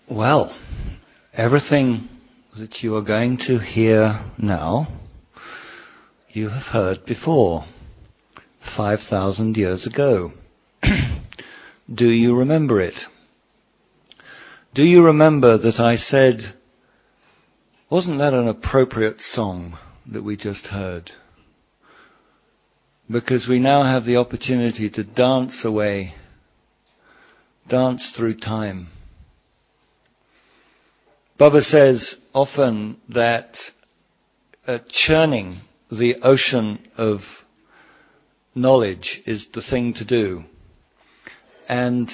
Well, everything that you are going to hear now, you have heard before, 5,000 years ago. Do you remember it? Do you remember that I said, wasn't that an appropriate song that we just heard? Because we now have the opportunity to dance away, dance through time. Baba says often that churning the ocean of knowledge is the thing to do. And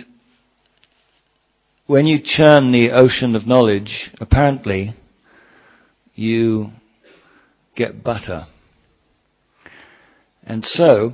when you churn the ocean of knowledge, apparently you get butter. And so,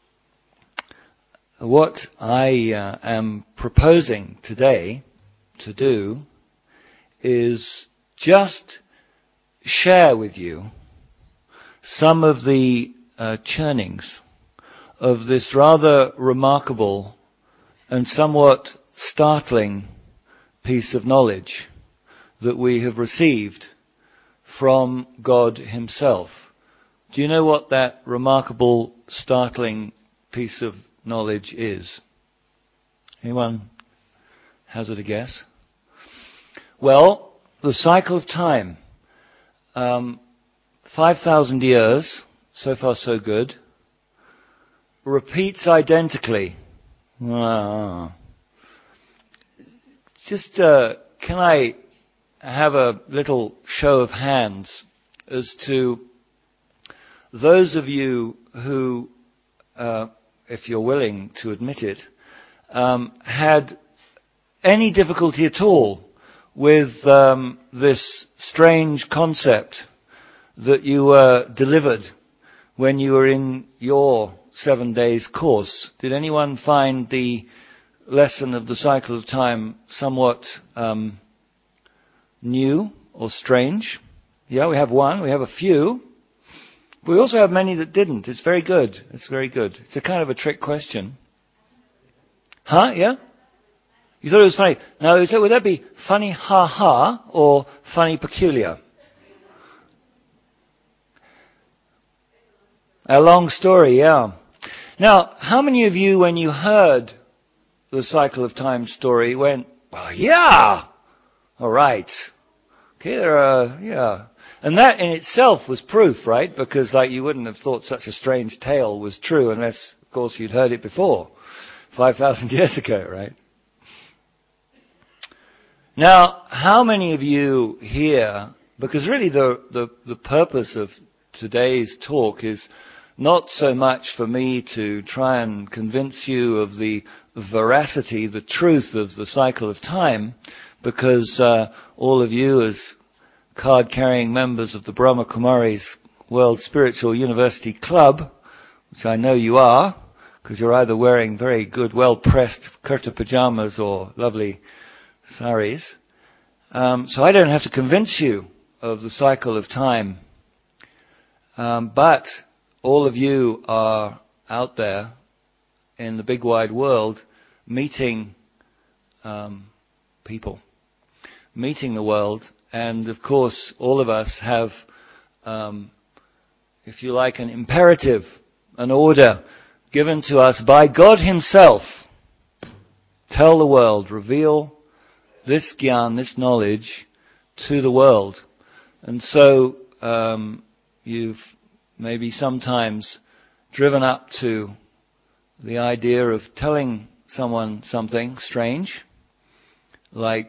what I am proposing today to do is just share with you some of the churnings of this rather remarkable and somewhat startling piece of knowledge that we have received from God Himself. Do you know what that remarkable, startling piece of knowledge is? Anyone hazard a guess? Well, the cycle of time. 5,000 years, so far so good, repeats identically. Just, can I have a little show of hands as to those of you who, if you're willing to admit it, had any difficulty at all with this strange concept that you were delivered when you were in your 7 days course? Did anyone find the lesson of the cycle of time somewhat new or strange? Yeah, we have one. We have a few. We also have many that didn't. It's very good. It's very good. It's a kind of a trick question. Huh? Yeah? You thought it was funny. Now, would that be funny ha-ha or funny peculiar? A long story, yeah. Now, how many of you, when you heard the cycle of time story, went, well, yeah! All right. Okay, yeah. And that in itself was proof, right? Because, you wouldn't have thought such a strange tale was true unless, of course, you'd heard it before, 5,000 years ago, right? Now, how many of you here, because really the purpose of today's talk is not so much for me to try and convince you of the veracity, the truth of the cycle of time, because all of you as card-carrying members of the Brahma Kumaris World Spiritual University Club, which I know you are, because you're either wearing very good, well-pressed kurta pajamas or lovely saris. So I don't have to convince you of the cycle of time. But all of you are out there in the big wide world meeting people, meeting the world. And of course, all of us have, if you like, an imperative, an order given to us by God Himself. Tell the world, reveal this gyan, this knowledge, to the world. And so you've maybe sometimes driven up to the idea of telling someone something strange, like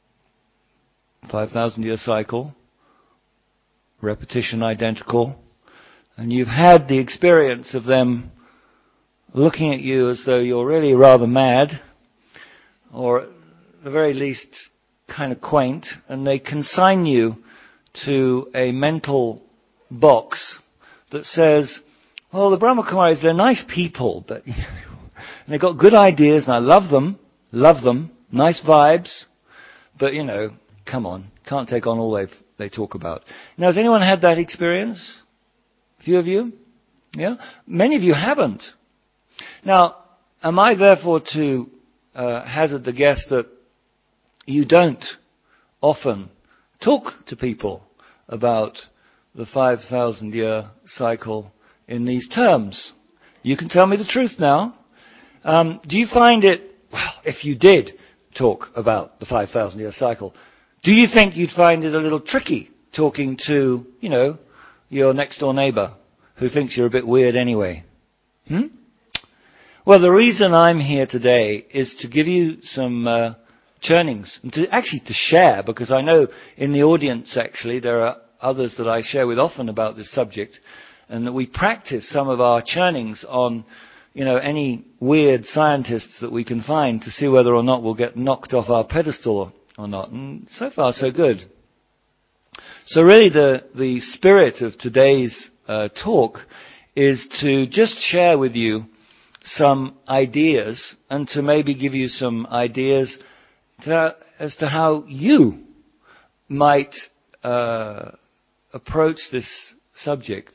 5,000 year cycle, repetition identical, and you've had the experience of them looking at you as though you're really rather mad, or at the very least kind of quaint, and they consign you to a mental box that says, well, the Brahma Kumaris, they're nice people, but and they've got good ideas, and I love them, nice vibes, but come on, can't take on all they talk about. Now, has anyone had that experience? A few of you? Yeah? Many of you haven't. Now, am I therefore to hazard the guess that you don't often talk to people about the 5,000-year cycle in these terms. You can tell me the truth now. Do you find it, well, if you did talk about the 5,000-year cycle, do you think you'd find it a little tricky talking to, your next-door neighbor who thinks you're a bit weird anyway? Well, the reason I'm here today is to give you some churnings, and to share, because I know in the audience actually there are others that I share with often about this subject, and that we practice some of our churnings on, any weird scientists that we can find to see whether or not we'll get knocked off our pedestal or not. And so far, so good. So really the spirit of today's talk is to just share with you some ideas, and to maybe give you some ideas as to how you might approach this subject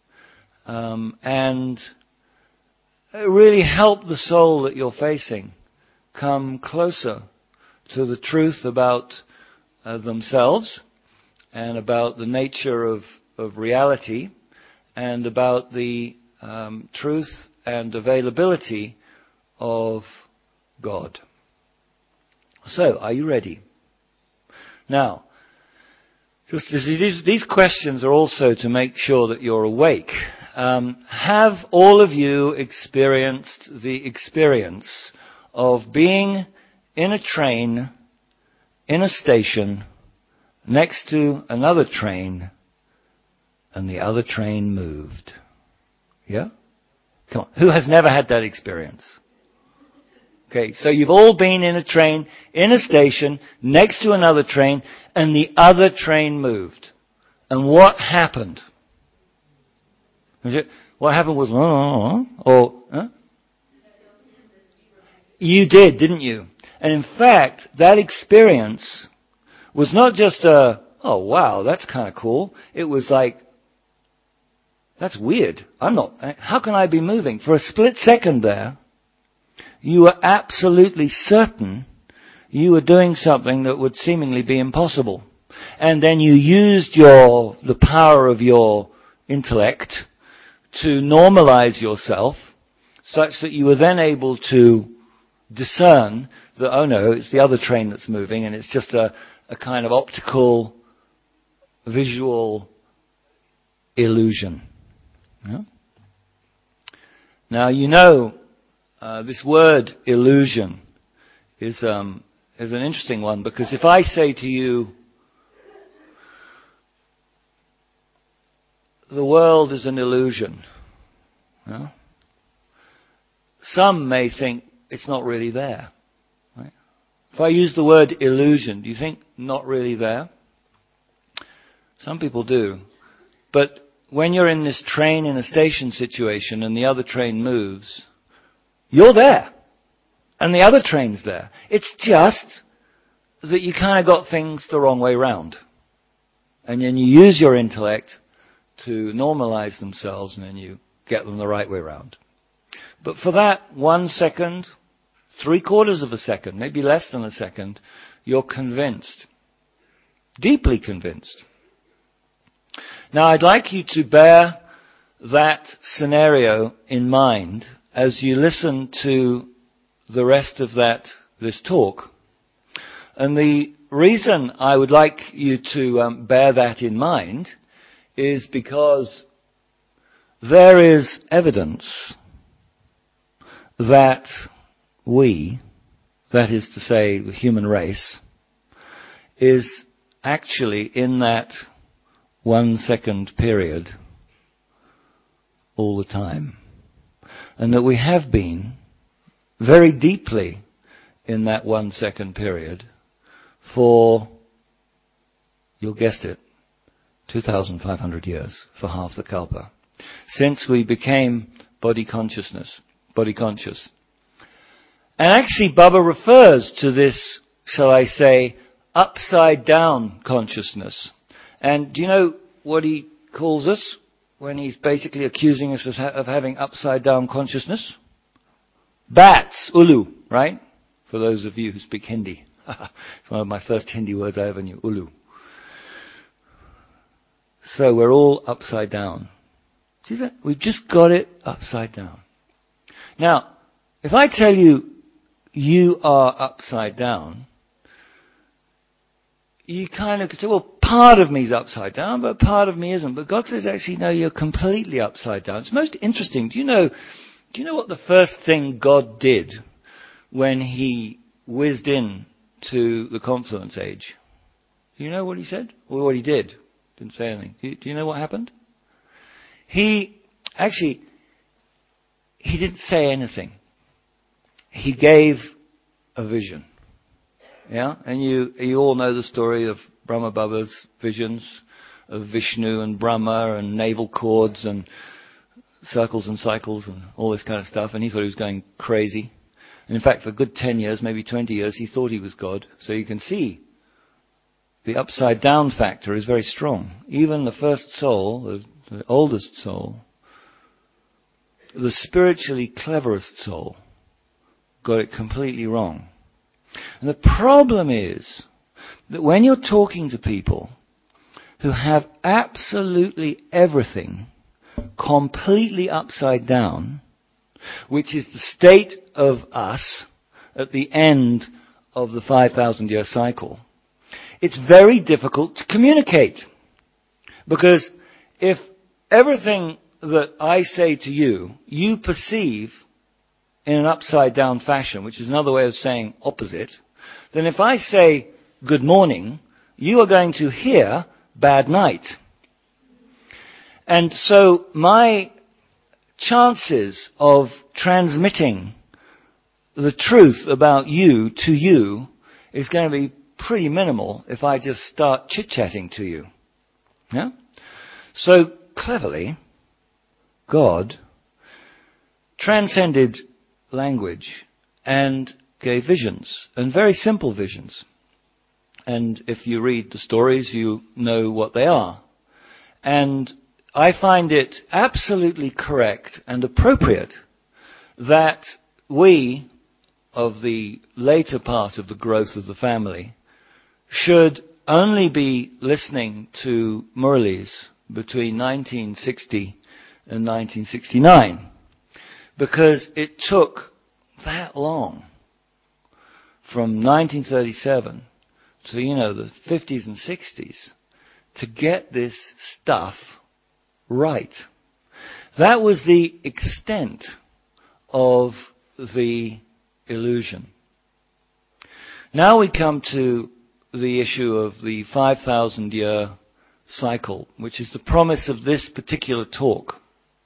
and really help the soul that you're facing come closer to the truth about themselves and about the nature of reality and about the truth and availability of God. So, are you ready? Now, these questions are also to make sure that you're awake. Have all of you experienced the experience of being in a train, in a station, next to another train, and the other train moved? Yeah? Come on. Who has never had that experience? Okay, so you've all been in a train, in a station, next to another train, and the other train moved. And what happened? What happened was, you did, didn't you? And in fact, that experience was not just oh wow, that's kind of cool. It was like, that's weird. How can I be moving? For a split second there, you were absolutely certain you were doing something that would seemingly be impossible. And then you used the power of your intellect to normalize yourself such that you were then able to discern that, oh no, it's the other train that's moving, and it's just a kind of optical, visual illusion. Yeah? Now, this word illusion is an interesting one, because if I say to you, the world is an illusion, some may think it's not really there. Right? If I use the word illusion, do you think not really there? Some people do. But when you're in this train in a station situation and the other train moves, you're there. And the other train's there. It's just that you kind of got things the wrong way round. And then you use your intellect to normalize themselves, and then you get them the right way round. But for that 1 second, 3/4 of a second, maybe less than a second, you're convinced. Deeply convinced. Now, I'd like you to bear that scenario in mind as you listen to the rest of this talk. And the reason I would like you to bear that in mind is because there is evidence that we, that is to say the human race, is actually in that 1 second period all the time. And that we have been very deeply in that 1 second period for, you'll guess it, 2,500 years, for half the kalpa. Since we became body conscious. And actually Baba refers to this, shall I say, upside down consciousness. And do you know what he calls us when he's basically accusing us of having upside down consciousness? Bats, ulu, right? For those of you who speak Hindi. It's one of my first Hindi words I ever knew, ulu. So we're all upside down. See that? We've just got it upside down. Now, if I tell you, you are upside down, you kind of say, well, part of me's upside down, but part of me isn't. But God says, actually, no, you're completely upside down. It's most interesting. Do you know what the first thing God did when He whizzed in to the Confluence Age? Do you know what He said? Or what He did? Didn't say anything. Do you know what happened? He didn't say anything. He gave a vision. Yeah? And you all know the story of Brahma Baba's visions of Vishnu and Brahma and navel cords and circles and cycles and all this kind of stuff. And he thought he was going crazy. And in fact, for a good 10 years, maybe 20 years, he thought he was God. So you can see the upside down factor is very strong. Even the first soul, the oldest soul, the spiritually cleverest soul, got it completely wrong. And the problem is that when you're talking to people who have absolutely everything completely upside down, which is the state of us at the end of the 5,000-year cycle, it's very difficult to communicate. Because if everything that I say to you, you perceive in an upside down fashion, which is another way of saying opposite, then if I say good morning, you are going to hear bad night. And so my chances of transmitting the truth about you to you is going to be pretty minimal if I just start chit-chatting to you. Yeah? So cleverly, God transcended language and gave visions, and very simple visions. And if you read the stories, you know what they are. And I find it absolutely correct and appropriate that we, of the later part of the growth of the family, should only be listening to Murlis between 1960 and 1969. Because it took that long, from 1937 to, the 50s and 60s, to get this stuff right. That was the extent of the illusion. Now we come to the issue of the 5,000-year cycle, which is the promise of this particular talk.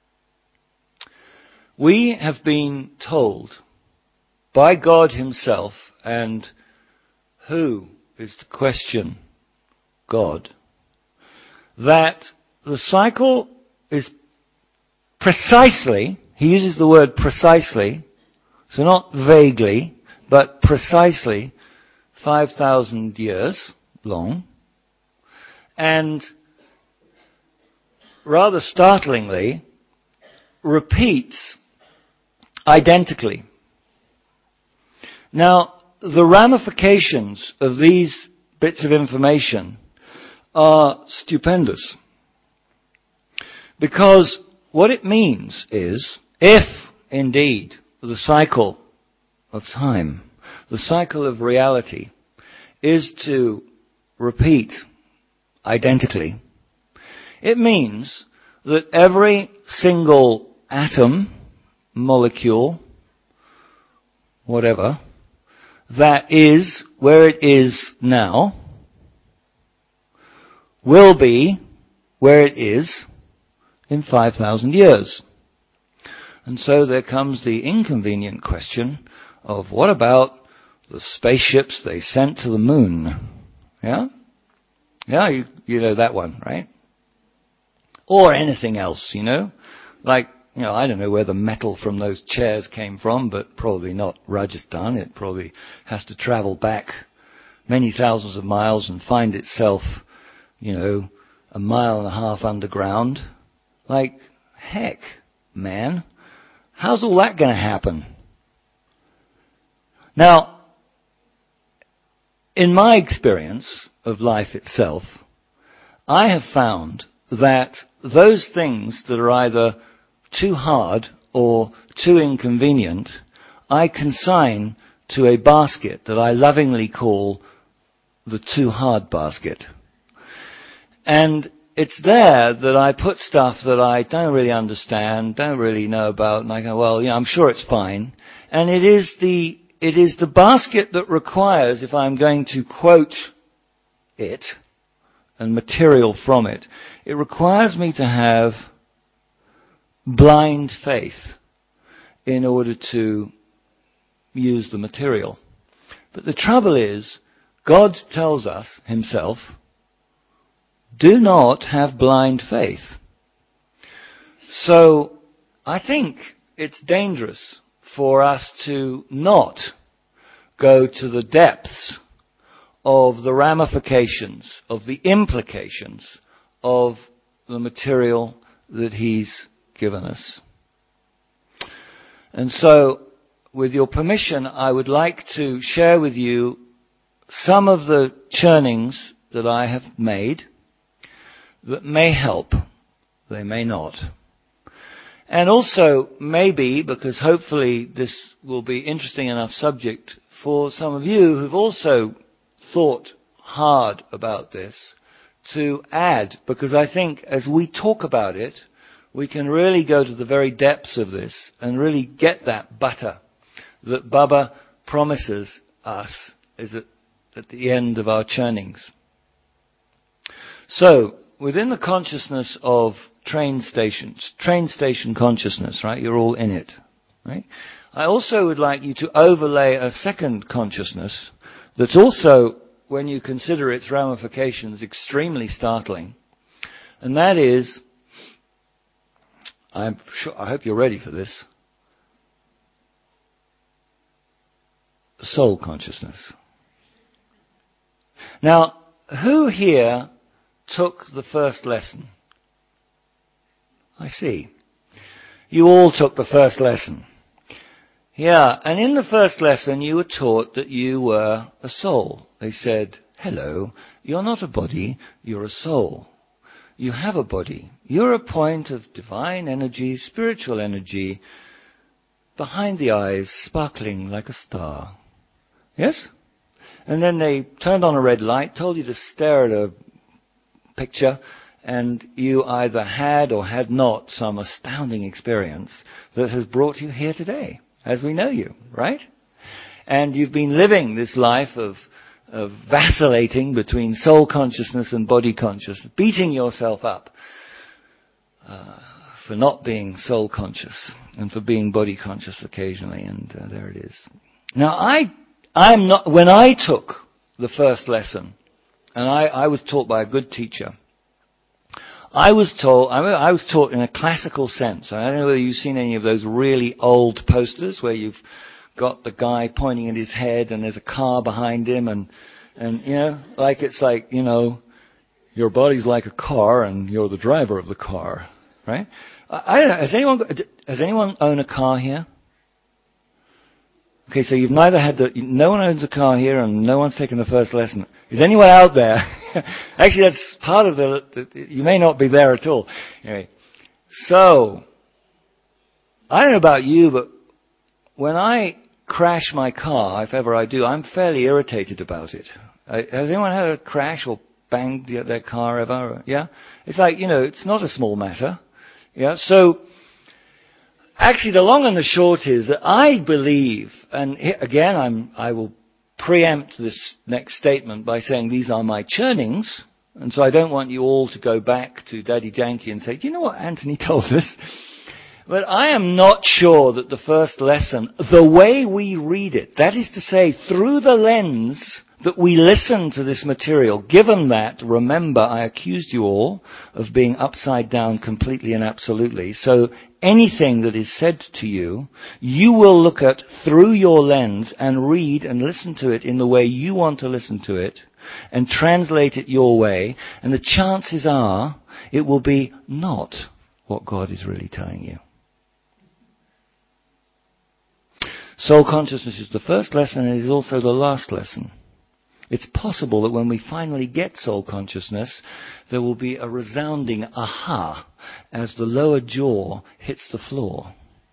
We have been told by God Himself, and who is the question? God. That the cycle is precisely, He uses the word precisely, so not vaguely, but precisely 5,000 years long, and rather startlingly repeats identically. Now, the ramifications of these bits of information are stupendous. Because what it means is, if indeed the cycle of time, the cycle of reality, is to repeat identically, it means that every single atom, molecule, whatever, that is where it is now, will be where it is in 5,000 years. And so there comes the inconvenient question of what about the spaceships they sent to the moon? Yeah? Yeah, you know that one, right? Or anything else, Like, I don't know where the metal from those chairs came from, but probably not Rajasthan. It probably has to travel back many thousands of miles and find itself, a mile and a half underground. Like, heck, man. How's all that going to happen? Now, in my experience of life itself, I have found that those things that are either too hard or too inconvenient, I consign to a basket that I lovingly call the too hard basket. And it's there that I put stuff that I don't really understand, don't really know about, and I go, well, I'm sure it's fine. And it is the basket that requires, if I'm going to quote it and material from it, it requires me to have blind faith in order to use the material. But the trouble is, God tells us himself, do not have blind faith. So I think it's dangerous for us to not go to the depths of the ramifications, of the implications of the material that he's given us. And so, with your permission, I would like to share with you some of the churnings that I have made that may help. They may not. And also, maybe, because hopefully this will be interesting enough subject for some of you who've also thought hard about this, to add, because I think as we talk about it, we can really go to the very depths of this and really get that butter that Baba promises us is at the end of our churnings. So, within the consciousness of train station consciousness, right? You're all in it, right? I also would like you to overlay a second consciousness that's also, when you consider its ramifications, extremely startling. And that is, I hope you're ready for this, soul consciousness. Now, who here took the first lesson? I see. You all took the first lesson. Yeah, and in the first lesson you were taught that you were a soul. They said, hello, you're not a body, you're a soul. You have a body. You're a point of divine energy, spiritual energy, behind the eyes, sparkling like a star. Yes? And then they turned on a red light, told you to stare at a picture, and you either had or had not some astounding experience that has brought you here today, as we know you, right? And you've been living this life of vacillating between soul consciousness and body consciousness, beating yourself up for not being soul conscious and for being body conscious occasionally, and there it is. Now, I'm not. When I took the first lesson, and I was taught by a good teacher, I was taught in a classical sense. I don't know whether you've seen any of those really old posters where you've got the guy pointing at his head and there's a car behind him and it's like, your body's like a car and you're the driver of the car, right? I don't know, has anyone own a car here? Okay, so you've neither had no one owns a car here and no one's taken the first lesson. Is anyone out there? Actually, that's part of you may not be there at all. Anyway, so, I don't know about you, but when I crash my car, if ever I do, I'm fairly irritated about it. Has anyone had a crash or banged their car ever? Yeah? It's like, it's not a small matter. Yeah? So, actually, the long and the short is that I believe, and again, I will preempt this next statement by saying these are my churnings, and so I don't want you all to go back to Daddy Yankee and say, do you know what Anthony told us? But I am not sure that the first lesson, the way we read it, that is to say, through the lens that we listen to this material, given that, remember, I accused you all of being upside down completely and absolutely. So anything that is said to you, you will look at through your lens and read and listen to it in the way you want to listen to it and translate it your way. And the chances are it will be not what God is really telling you. Soul consciousness is the first lesson and it is also the last lesson. It's possible that when we finally get soul consciousness, there will be a resounding aha as the lower jaw hits the floor.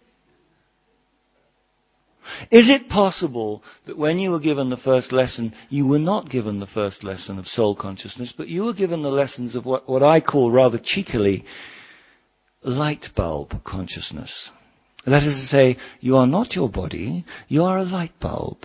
Is it possible that when you were given the first lesson, you were not given the first lesson of soul consciousness, but you were given the lessons of what I call rather cheekily light bulb consciousness? That is to say, you are not your body, you are a light bulb.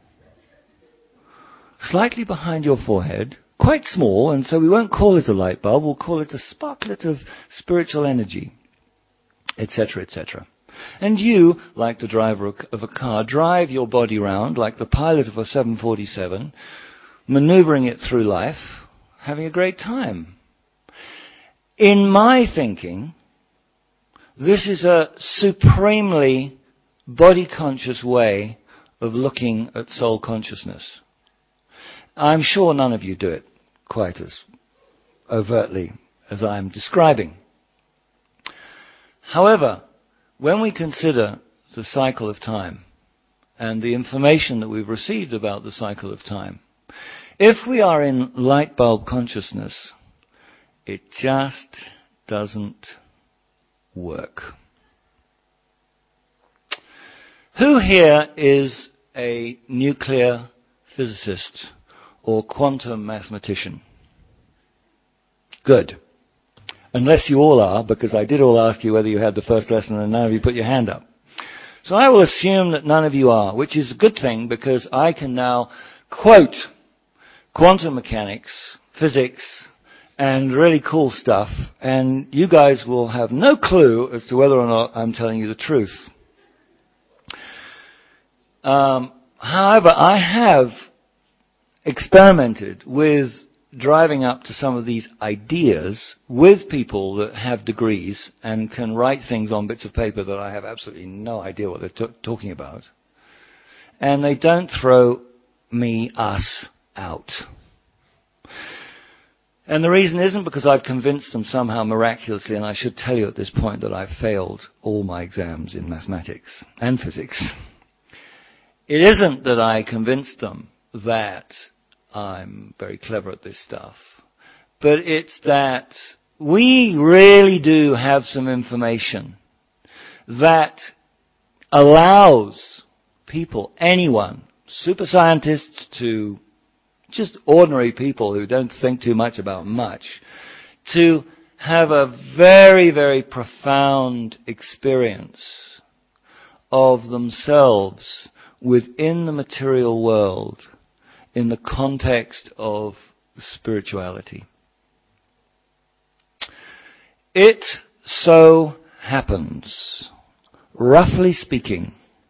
Slightly behind your forehead, quite small, and so we won't call it a light bulb, we'll call it a sparklet of spiritual energy, etc., etc. And you, like the driver of a car, drive your body round like the pilot of a 747, maneuvering it through life, having a great time. In my thinking, this is a supremely body-conscious way of looking at soul consciousness. I'm sure none of you do it quite as overtly as I'm describing. However, when we consider the cycle of time and the information that we've received about the cycle of time, if we are in light bulb consciousness, it just doesn't work. Who here is a nuclear physicist or quantum mathematician? Good. Unless you all are, because I did all ask you whether you had the first lesson and none of you put your hand up. So I will assume that none of you are, which is a good thing because I can now quote quantum mechanics, physics, and really cool stuff, and you guys will have no clue as to whether or not I'm telling you the truth. However, I have experimented with driving up to some of these ideas with people that have degrees and can write things on bits of paper that I have absolutely no idea what they're talking about. And they don't throw us out. And the reason isn't because I've convinced them somehow miraculously, and I should tell you at this point that I've failed all my exams in mathematics and physics. It isn't that I convinced them that I'm very clever at this stuff, but it's that we really do have some information that allows people, anyone, super scientists to just ordinary people who don't think too much about much, to have a very, very profound experience of themselves within the material world in the context of spirituality. It so happens, roughly speaking,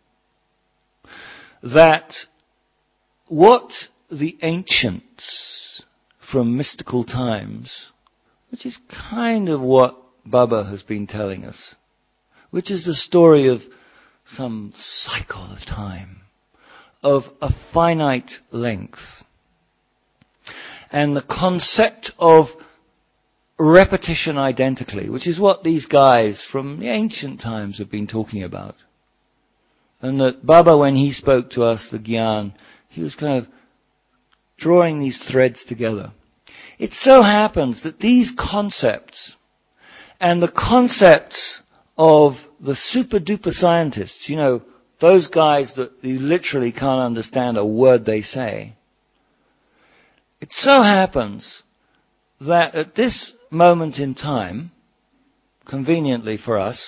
that what the ancients from mystical times, which is kind of what Baba has been telling us, which is the story of some cycle of time, of a finite length, and the concept of repetition identically, which is what these guys from the ancient times have been talking about. And that Baba, when he spoke to us, the Gyan, he was kind of drawing these threads together. It so happens that these concepts and the concepts of the super duper scientists, you know, those guys that you literally can't understand a word they say, it so happens that at this moment in time, conveniently for us,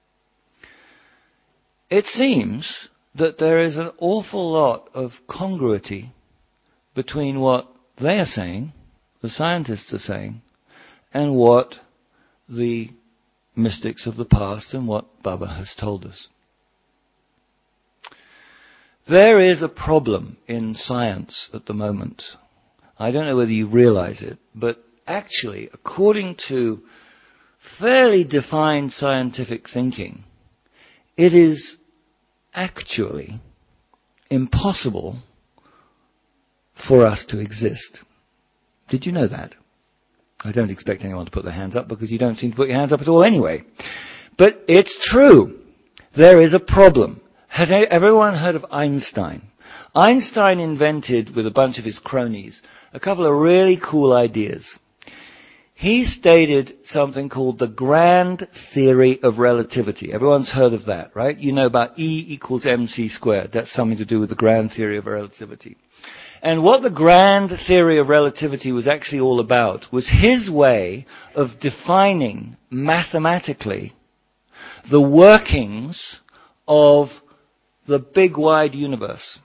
it seems that there is an awful lot of congruity between what they are saying, the scientists are saying, and what the mystics of the past and what Baba has told us. There is a problem in science at the moment. I don't know whether you realize it, but actually, according to fairly defined scientific thinking, it is actually impossible for us to exist. Did you know that? I don't expect anyone to put their hands up because you don't seem to put your hands up at all anyway. But it's true. There is a problem. Has everyone heard of Einstein? Einstein invented, with a bunch of his cronies, a couple of really cool ideas. He stated something called the grand theory of relativity. Everyone's heard of that, right? You know about E equals mc squared. That's something to do with the grand theory of relativity. And what the grand theory of relativity was actually all about was his way of defining mathematically the workings of the big wide universe.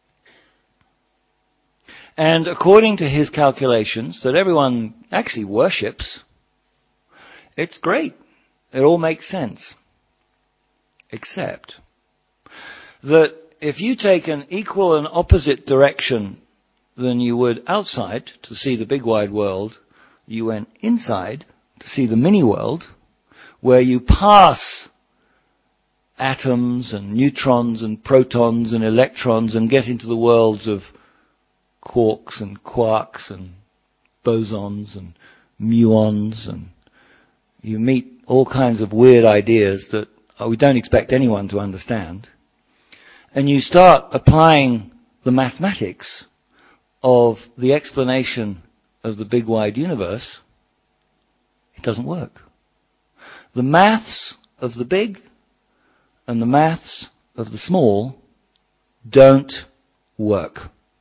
And according to his calculations, that everyone actually worships, it's great. It all makes sense. Except that if you take an equal and opposite direction than you would outside to see the big wide world, you went inside to see the mini world, where you pass atoms and neutrons and protons and electrons and get into the worlds of quarks and quarks and bosons and muons, and you meet all kinds of weird ideas that we don't expect anyone to understand, and you start applying the mathematics of the explanation of the big wide universe, it doesn't work. The maths of the big and the maths of the small don't work.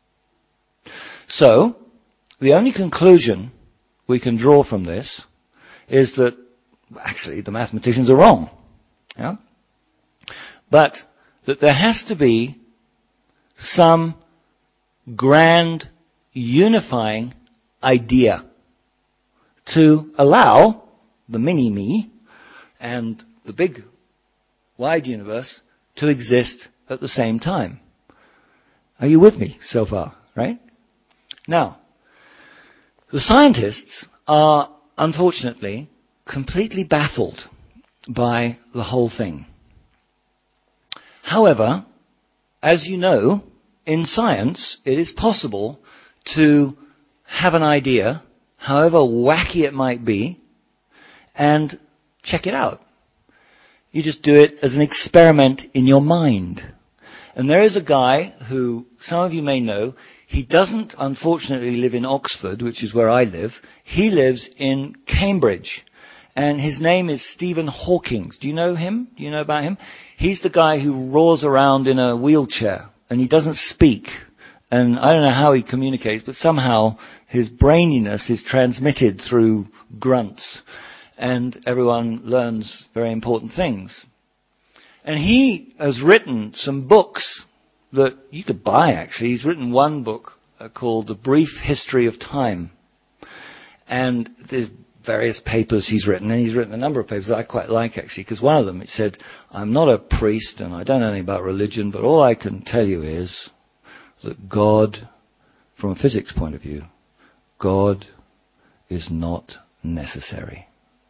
So, the only conclusion we can draw from this is that actually the mathematicians are wrong. Yeah? But that there has to be some grand unifying idea to allow the mini-me and the big wide universe to exist at the same time. Are you with me so far, right? Now, the scientists are, unfortunately, completely baffled by the whole thing. However, as you know, in science, it is possible to have an idea, however wacky it might be, and check it out. You just do it as an experiment in your mind. And there is a guy who, some of you may know, he doesn't unfortunately live in Oxford, which is where I live. He lives in Cambridge. And his name is Stephen Hawking. Do you know him? Do you know about him? He's the guy who roars around in a wheelchair, and he doesn't speak. And I don't know how he communicates, but somehow his braininess is transmitted through grunts, and everyone learns very important things. And he has written some books that you could buy, actually. He's written one book called The Brief History of Time. And there's various papers he's written, and he's written a number of papers that I quite like, actually, because one of them, it said, I'm not a priest and I don't know anything about religion, but all I can tell you is that God, from a physics point of view, God is not necessary.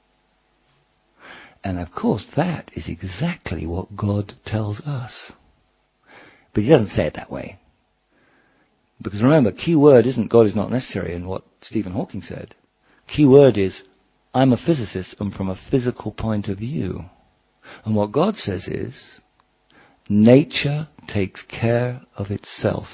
And of course, that is exactly what God tells us. But he doesn't say it that way. Because remember, key word isn't God is not necessary in what Stephen Hawking said. Key word is, I'm a physicist and from a physical point of view. And what God says is, nature takes care of itself.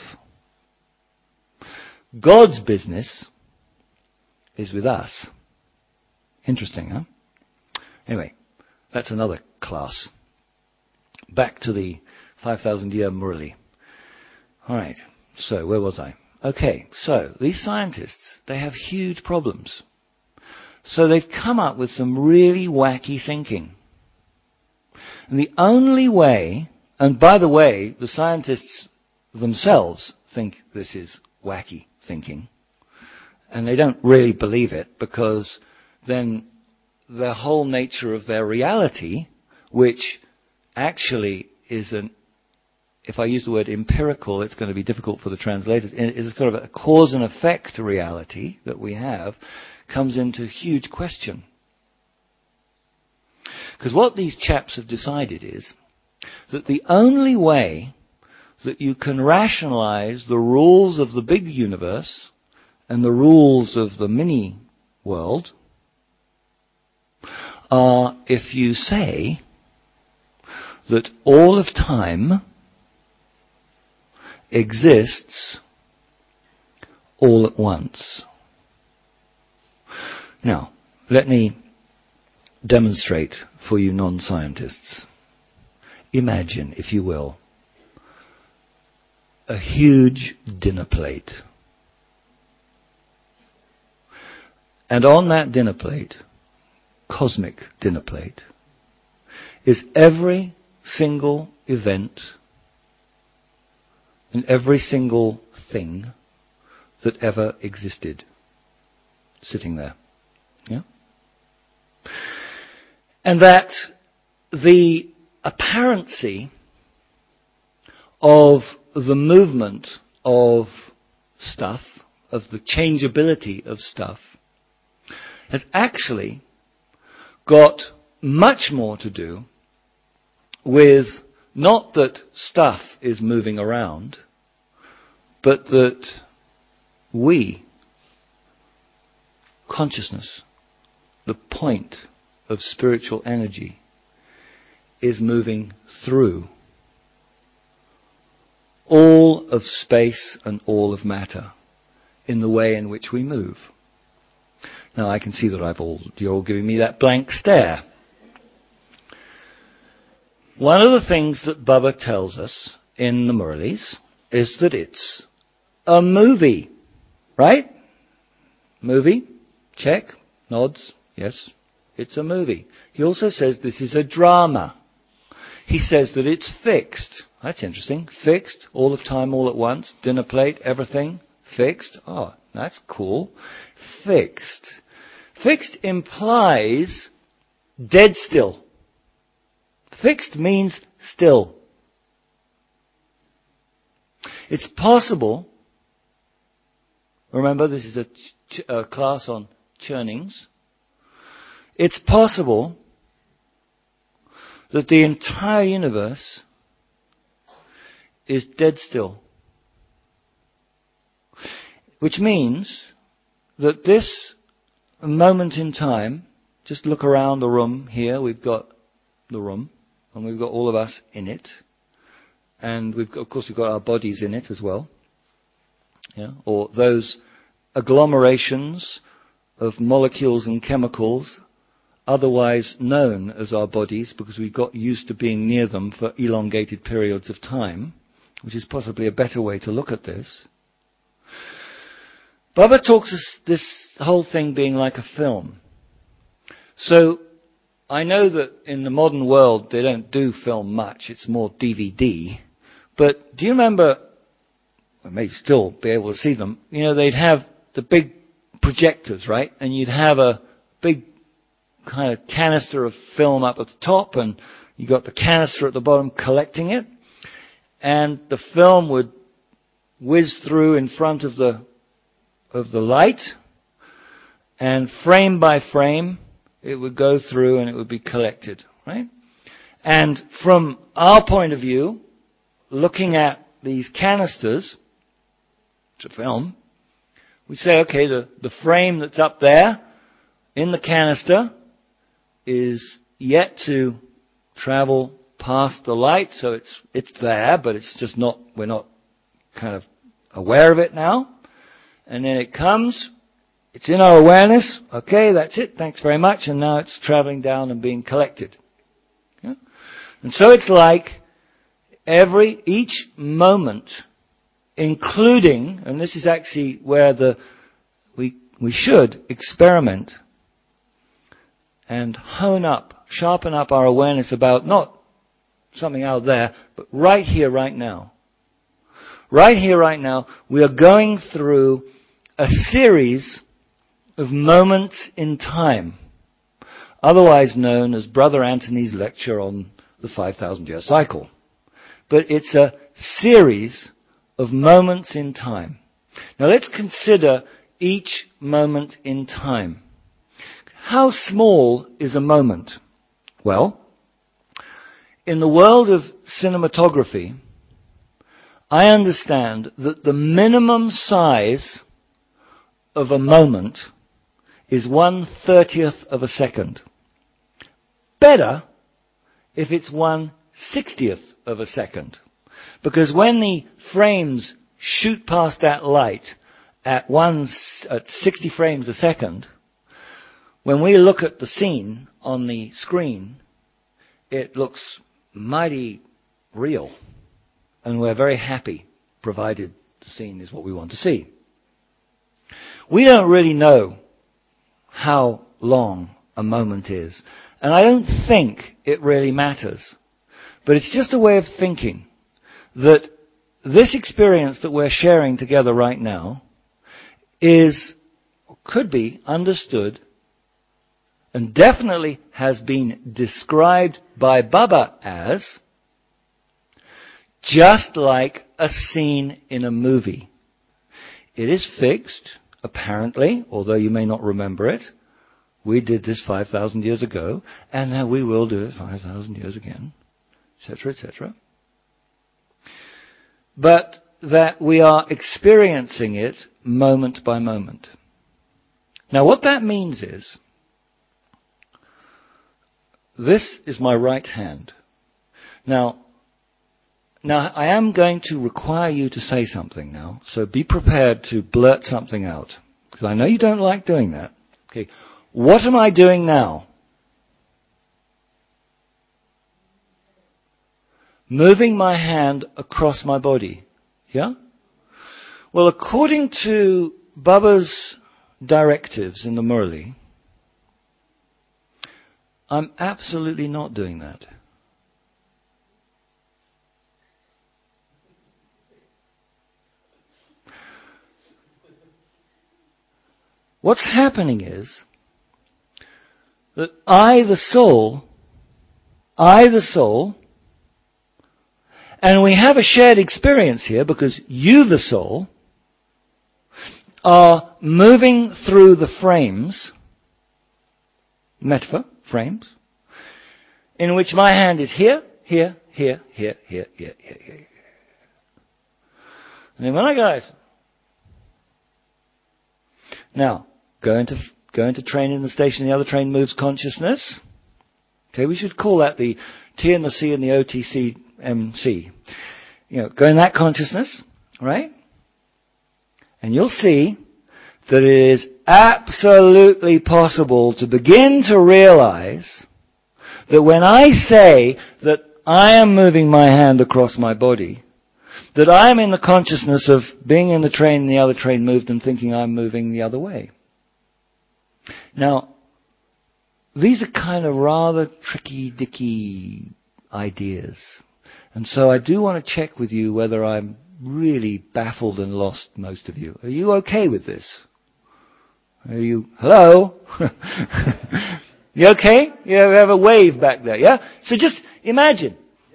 God's business is with us. Interesting, huh? Anyway, that's another class. Back to the 5,000-year Murali. All right, so where was I? Okay, so these scientists, they have huge problems. So they've come up with some really wacky thinking. And the only way, and by the way, the scientists themselves think this is wacky thinking, and they don't really believe it, because then the whole nature of their reality, which actually is if I use the word empirical, it's going to be difficult for the translators, is kind of a cause and effect reality that we have, comes into huge question. Because what these chaps have decided is that the only way that you can rationalize the rules of the big universe and the rules of the mini world are if you say that all of time exists all at once. Now, let me demonstrate for you non-scientists. Imagine, if you will, a huge dinner plate. And on that dinner plate, cosmic dinner plate, is every single event and every single thing that ever existed sitting there. Yeah? And that the apparency of the movement of stuff, of the changeability of stuff, has actually got much more to do with not that stuff is moving around, but that we, consciousness, the point of spiritual energy, is moving through all of space and all of matter in the way in which we move. Now I can see that you're all giving me that blank stare. One of the things that Baba tells us in the Muralis is that it's a movie, right? Movie, check, nods, yes, it's a movie. He also says this is a drama. He says that it's fixed. That's interesting. Fixed, all of time, all at once, dinner plate, everything, fixed. Oh, that's cool. Fixed. Fixed implies dead still. Fixed means still. It's possible, remember this is a class on churnings, it's possible that the entire universe is dead still. Which means that this moment in time, just look around the room here, we've got the room, and we've got all of us in it, and of course we've got our bodies in it as well, yeah? Or those agglomerations of molecules and chemicals, otherwise known as our bodies, because we got used to being near them for elongated periods of time, which is possibly a better way to look at this. Baba talks this whole thing being like a film. So, I know that in the modern world they don't do film much, it's more DVD. But do you remember, I may still be able to see them, they'd have the big projectors, right? And you'd have a big kind of canister of film up at the top, and you got the canister at the bottom collecting it. And the film would whiz through in front of the light, and frame by frame, it would go through and it would be collected, right? And from our point of view, looking at these canisters, it's a film, we say, okay, the frame that's up there in the canister is yet to travel past the light, so it's there, but it's just not, we're not kind of aware of it now. And then it comes, it's in our awareness, okay, that's it, thanks very much, and now it's traveling down and being collected. Yeah? And so it's like each moment, including, and this is actually where we should experiment and sharpen up our awareness about not something out there, but right here, right now. Right here, right now, we are going through a series of moments in time, otherwise known as Brother Anthony's lecture on the 5,000-year cycle. But it's a series of moments in time. Now let's consider each moment in time. How small is a moment? Well, in the world of cinematography, I understand that the minimum size of a moment is 1/30th of a second. Better if it's 1/60th of a second. Because when the frames shoot past that light at 60 frames a second, when we look at the scene on the screen, it looks mighty real. And we're very happy, provided the scene is what we want to see. We don't really know how long a moment is. And I don't think it really matters. But it's just a way of thinking that this experience that we're sharing together right now could be understood and definitely has been described by Baba as just like a scene in a movie. It is fixed, apparently, although you may not remember it. We did this 5,000 years ago, and now we will do it 5,000 years again, etc., etc. But that we are experiencing it moment by moment. Now what that means is, this is my right hand. Now I am going to require you to say something now, so be prepared to blurt something out. Because I know you don't like doing that. Okay, what am I doing now? Moving my hand across my body. Yeah? Well, according to Baba's directives in the Murli, I'm absolutely not doing that. What's happening is that I, the soul, and we have a shared experience here because you, the soul, are moving through the frames, metaphor, frames, in which my hand is here, here, here, here, here, here, here, here. And then when I go, now, go into train in the station, the other train moves consciousness. Okay, we should call that the T and the C and the OTC-MC. Go in that consciousness, right? And you'll see that it is absolutely possible to begin to realize that when I say that I am moving my hand across my body, that I am in the consciousness of being in the train and the other train moved and thinking I'm moving the other way. Now, these are kind of rather tricky-dicky ideas. And so I do want to check with you whether I'm really baffled and lost, most of you. Are you okay with this? Hello? You okay? You have a wave back there, yeah? So just imagine.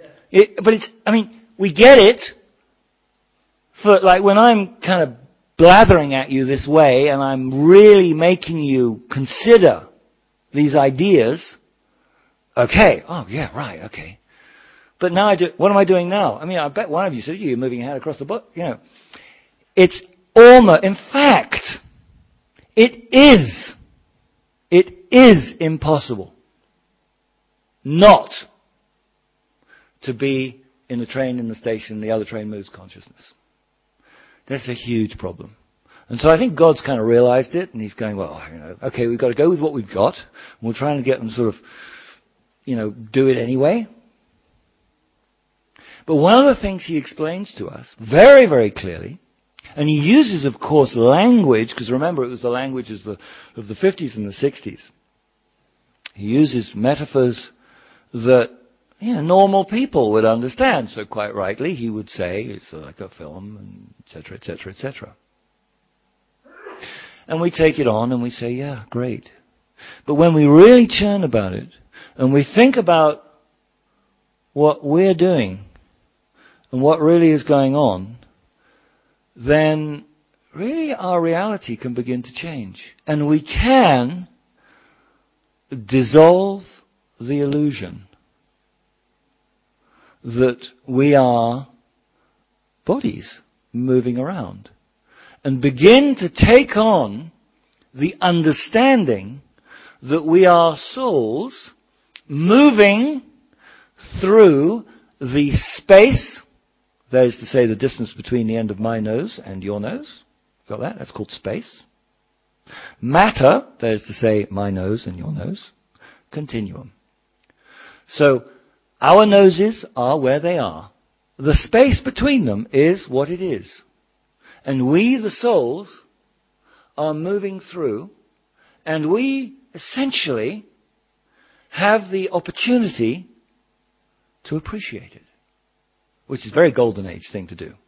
We get it. For like when I'm kind of blathering at you this way and I'm really making you consider these ideas, okay, oh yeah, right, okay. But now what am I doing now? I bet one of you said, you're moving your hand across the book, It's almost, in fact, it is impossible not to be in the train in the station, the other train moves consciousness. That's a huge problem. And so I think God's kind of realized it, and he's going, okay, we've got to go with what we've got. And we're trying to get them sort of, do it anyway. But one of the things he explains to us very, very clearly, and he uses, of course, language, because remember, it was the languages of the 50s and the 60s. He uses metaphors that normal people would understand. So quite rightly, he would say, it's like a film, and et cetera, et cetera, et cetera. And we take it on and we say, yeah, great. But when we really churn about it, and we think about what we're doing, and what really is going on, then really our reality can begin to change. And we can dissolve the illusion that we are bodies moving around and begin to take on the understanding that we are souls moving through the space that is to say the distance between the end of my nose and your nose. Got that? That's called space. Matter, that is to say my nose and your nose. Continuum. So, our noses are where they are. The space between them is what it is. And we, the souls, are moving through, and we essentially have the opportunity to appreciate it, which is a very golden age thing to do.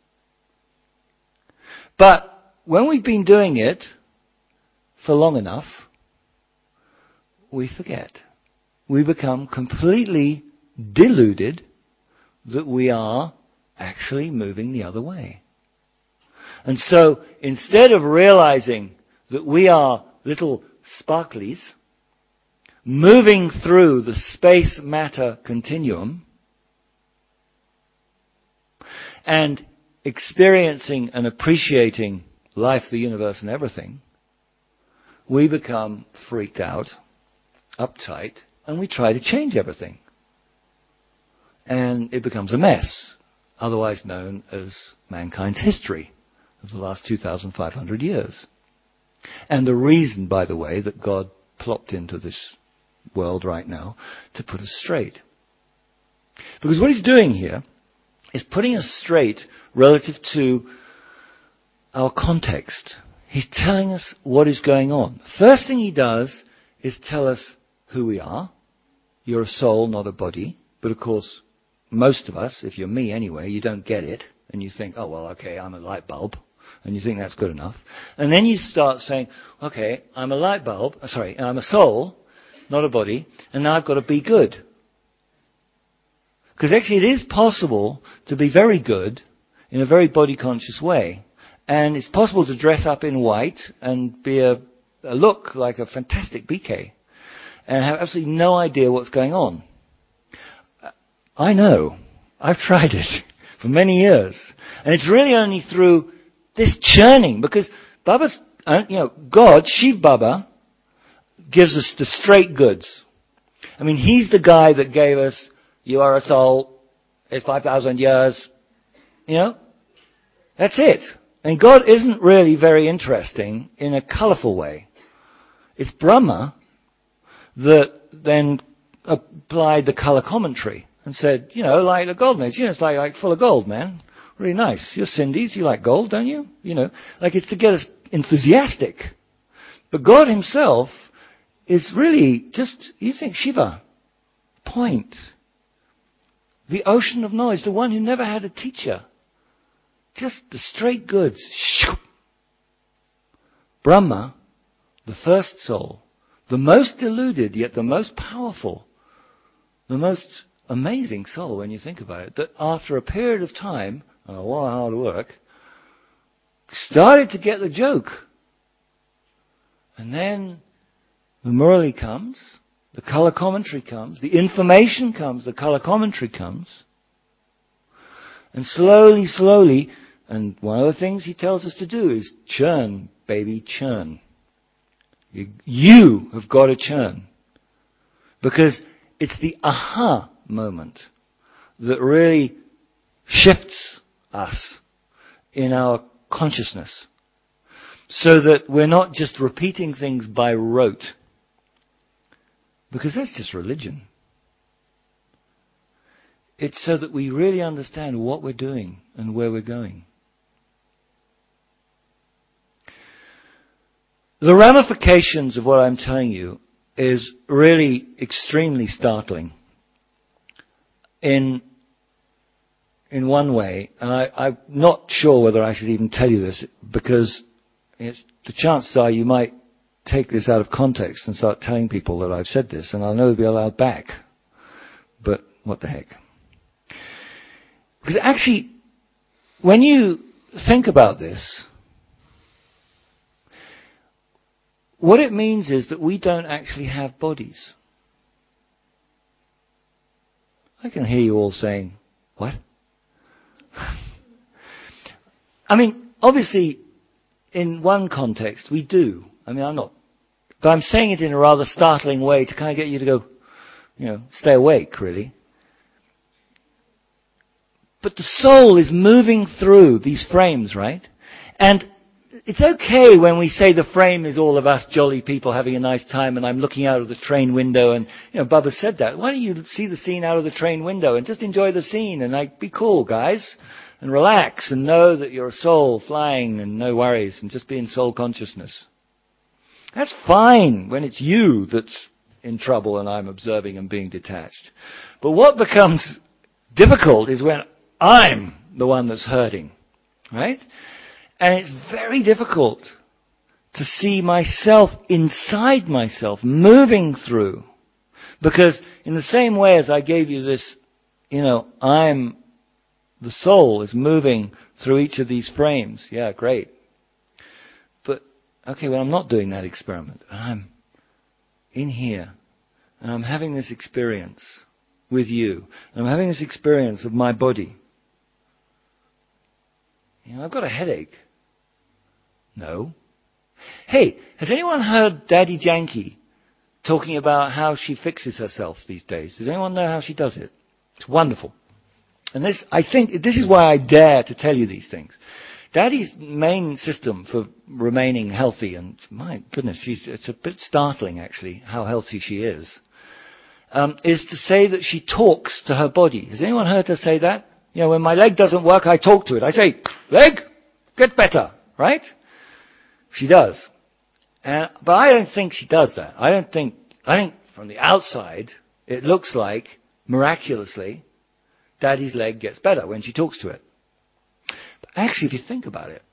But when we've been doing it for long enough, we forget. We become completely deluded that we are actually moving the other way. And so, instead of realizing that we are little sparklies moving through the space-matter continuum and experiencing and appreciating life, the universe, and everything, we become freaked out, uptight, and we try to change everything. And it becomes a mess, otherwise known as mankind's history of the last 2,500 years. And the reason, by the way, that God plopped into this world right now to put us straight. Because what he's doing here is putting us straight relative to our context. He's telling us what is going on. First thing he does is tell us who we are. You're a soul, not a body. But of course, most of us, if you're me anyway, you don't get it. And you think, oh, well, okay, I'm a light bulb. And you think that's good enough. And then you start saying, okay, I'm a soul, not a body, and now I've got to be good. Because actually it is possible to be very good in a very body-conscious way. And it's possible to dress up in white and be a look like a fantastic BK and have absolutely no idea what's going on. I know. I've tried it for many years. And it's really only through this churning, because Baba's, God, Shiv Baba, gives us the straight goods. I mean, he's the guy that gave us, you are a soul, it's 5,000 years, that's it. And God isn't really very interesting in a colourful way. It's Brahma that then applied the colour commentary and said, like the golden age, it's like full of gold, man. Really nice. You're Sindhis, you like gold, don't you? Like it's to get us enthusiastic. But God himself is really just, you think Shiva, point. The ocean of knowledge, the one who never had a teacher. Just the straight goods. Brahma, the first soul, the most deluded yet the most powerful, the most amazing soul when you think about it, that after a period of time, and a lot of hard work, started to get the joke. And then the Murali comes, the colour commentary comes, the information comes, the colour commentary comes, and slowly, and one of the things he tells us to do is churn, baby, churn. You have got to churn. Because it's the aha moment that really shifts us in our consciousness. So that we're not just repeating things by rote. Because that's just religion. It's so that we really understand what we're doing and where we're going. The ramifications of what I'm telling you is really extremely startling in one way, and I'm not sure whether I should even tell you this, because the chances are you might take this out of context and start telling people that I've said this, and I'll never be allowed back. But what the heck? Because actually, when you think about this, what it means is that we don't actually have bodies. I can hear you all saying, what? I mean, obviously, in one context, we do. I mean, but I'm saying it in a rather startling way to kind of get you to go, stay awake, really. But the soul is moving through these frames, right? And it's okay when we say the frame is all of us jolly people having a nice time and I'm looking out of the train window and, Bubba said that. Why don't you see the scene out of the train window and just enjoy the scene and be cool, guys, and relax and know that you're a soul flying and no worries and just be in soul consciousness. That's fine when it's you that's in trouble and I'm observing and being detached. But what becomes difficult is when I'm the one that's hurting, right? And it's very difficult to see myself inside myself moving through. Because in the same way as I gave you this, the soul is moving through each of these frames. Yeah, great. But, okay, well, I'm not doing that experiment. I'm in here. And I'm having this experience with you. And I'm having this experience of my body. I've got a headache. No. Hey, has anyone heard Daddy Yankee talking about how she fixes herself these days? Does anyone know how she does it? It's wonderful. And I think this is why I dare to tell you these things. Daddy's main system for remaining healthy, and my goodness, it's a bit startling actually how healthy she is to say that she talks to her body. Has anyone heard her say that? When my leg doesn't work, I talk to it. I say, leg, get better, right? She does. But I don't think she does that. I think from the outside, it looks like, miraculously, Daddy's leg gets better when she talks to it. But actually, if you think about it,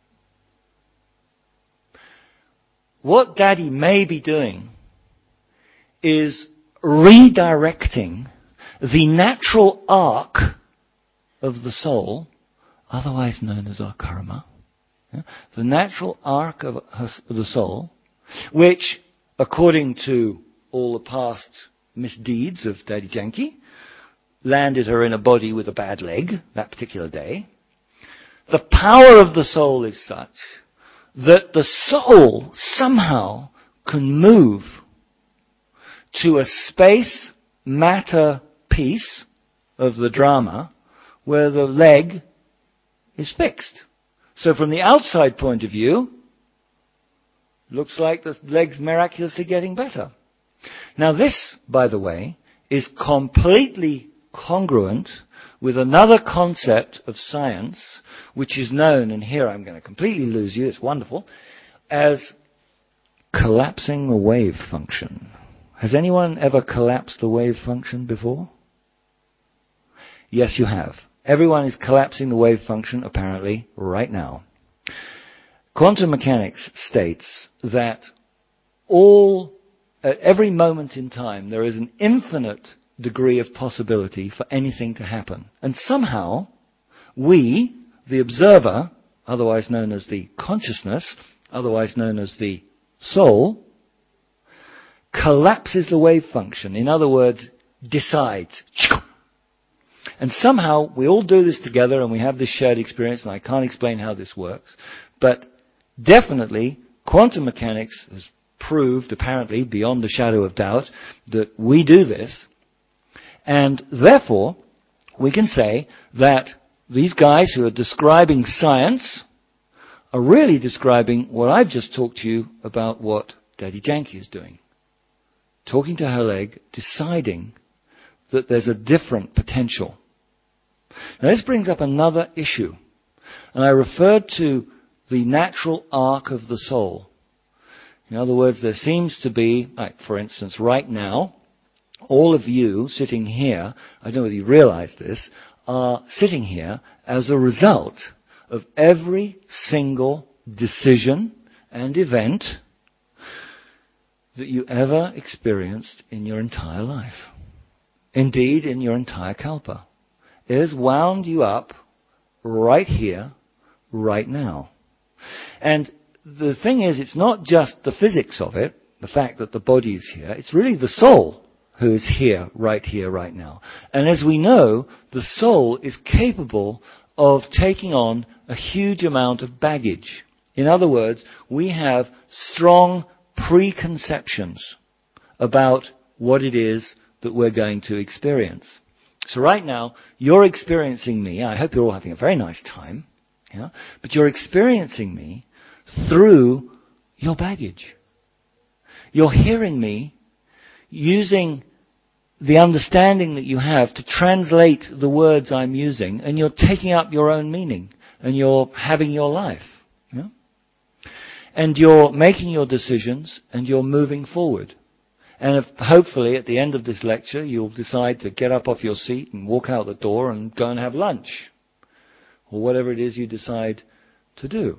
what Daddy may be doing is redirecting the natural arc of the soul, otherwise known as our karma, the natural arc of the soul, which, according to all the past misdeeds of Daddy Yankee, landed her in a body with a bad leg that particular day. The power of the soul is such that the soul somehow can move to a space-matter piece of the drama where the leg is fixed. So from the outside point of view, looks like the leg's miraculously getting better. Now this, by the way, is completely congruent with another concept of science, which is known, and here I'm going to completely lose you, it's wonderful, as collapsing the wave function. Has anyone ever collapsed the wave function before? Yes, you have. Everyone is collapsing the wave function, apparently, right now. Quantum mechanics states that at every moment in time, there is an infinite degree of possibility for anything to happen. And somehow, we, the observer, otherwise known as the consciousness, otherwise known as the soul, collapses the wave function. In other words, decides. And somehow, we all do this together and we have this shared experience, and I can't explain how this works. But definitely, quantum mechanics has proved, apparently, beyond a shadow of doubt, that we do this. And therefore, we can say that these guys who are describing science are really describing what I've just talked to you about what Daddy Yankee is doing. Talking to her leg, deciding that there's a different potential. Now this brings up another issue. And I referred to the natural arc of the soul. In other words, there seems to be, like for instance, right now, all of you sitting here, I don't know whether you realize this, are sitting here as a result of every single decision and event that you ever experienced in your entire life. Indeed, in your entire kalpa. It has wound you up right here, right now. And the thing is, it's not just the physics of it, the fact that the body is here, it's really the soul who is here, right now. And as we know, the soul is capable of taking on a huge amount of baggage. In other words, we have strong preconceptions about what it is that we're going to experience. So right now, you're experiencing me. I hope you're all having a very nice time. Yeah? But you're experiencing me through your baggage. You're hearing me using the understanding that you have to translate the words I'm using, and you're taking up your own meaning, and you're having your life. Yeah? And you're making your decisions, and you're moving forward. And if, hopefully at the end of this lecture you'll decide to get up off your seat and walk out the door and go and have lunch. Or whatever it is you decide to do.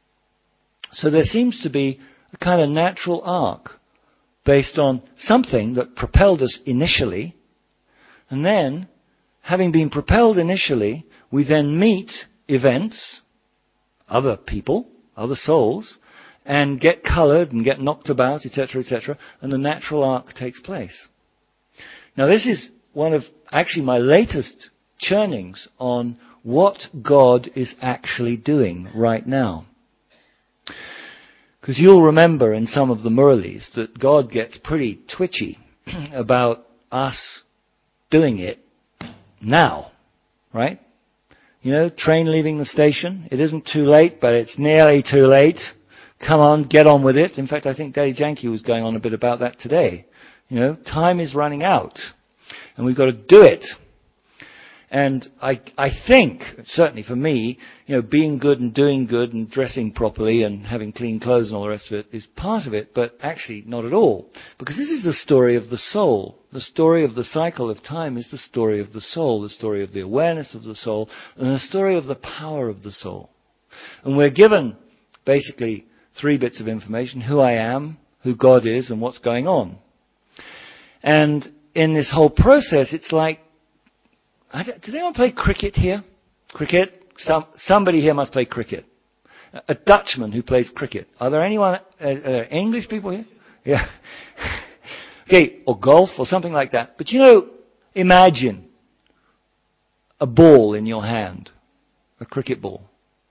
So there seems to be a kind of natural arc based on something that propelled us initially. And then, having been propelled initially, we then meet events, other people, other souls, and get coloured and get knocked about, etc., etc., and the natural arc takes place. Now this is one of actually my latest churnings on what God is actually doing right now. Because you'll remember in some of the Murlis that God gets pretty twitchy about us doing it now, right? You know, train leaving the station. It isn't too late, but it's nearly too late. Come on, get on with it. In fact, I think Daddy Janky was going on a bit about that today. You know, time is running out, and we've got to do it. And I think, certainly for me, you know, being good and doing good and dressing properly and having clean clothes and all the rest of it is part of it, but actually not at all. Because this is the story of the soul. The story of the cycle of time is the story of the soul, the story of the awareness of the soul, and the story of the power of the soul. And we're given, basically, 3 bits of information: who I am, who God is, and what's going on. And in this whole process, it's like, does anyone play cricket here? Cricket? Somebody here must play cricket. A Dutchman who plays cricket. Are there anyone, English people here? Yeah. Okay, or golf or something like that. But you know, imagine a ball in your hand. A cricket ball.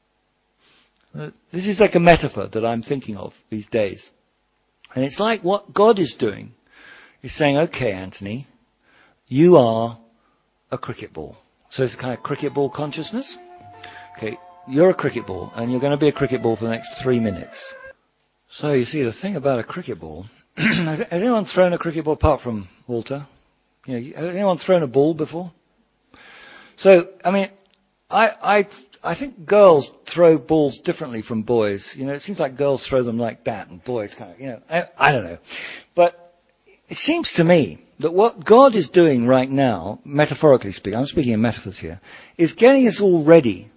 This is like a metaphor that I'm thinking of these days. And it's like what God is doing is saying, okay, Anthony, you are a cricket ball. So it's a kind of cricket ball consciousness. Okay, you're a cricket ball, and you're going to be a cricket ball for the next 3 minutes. So you see, the thing about a cricket ball, has anyone thrown a cricket ball apart from Walter? You know, has anyone thrown a ball before? So, I mean, I think girls throw balls differently from boys. You know, it seems like girls throw them like that, and boys kind of, you know, I don't know. But it seems to me that what God is doing right now, metaphorically speaking, I'm speaking in metaphors here, is getting us all ready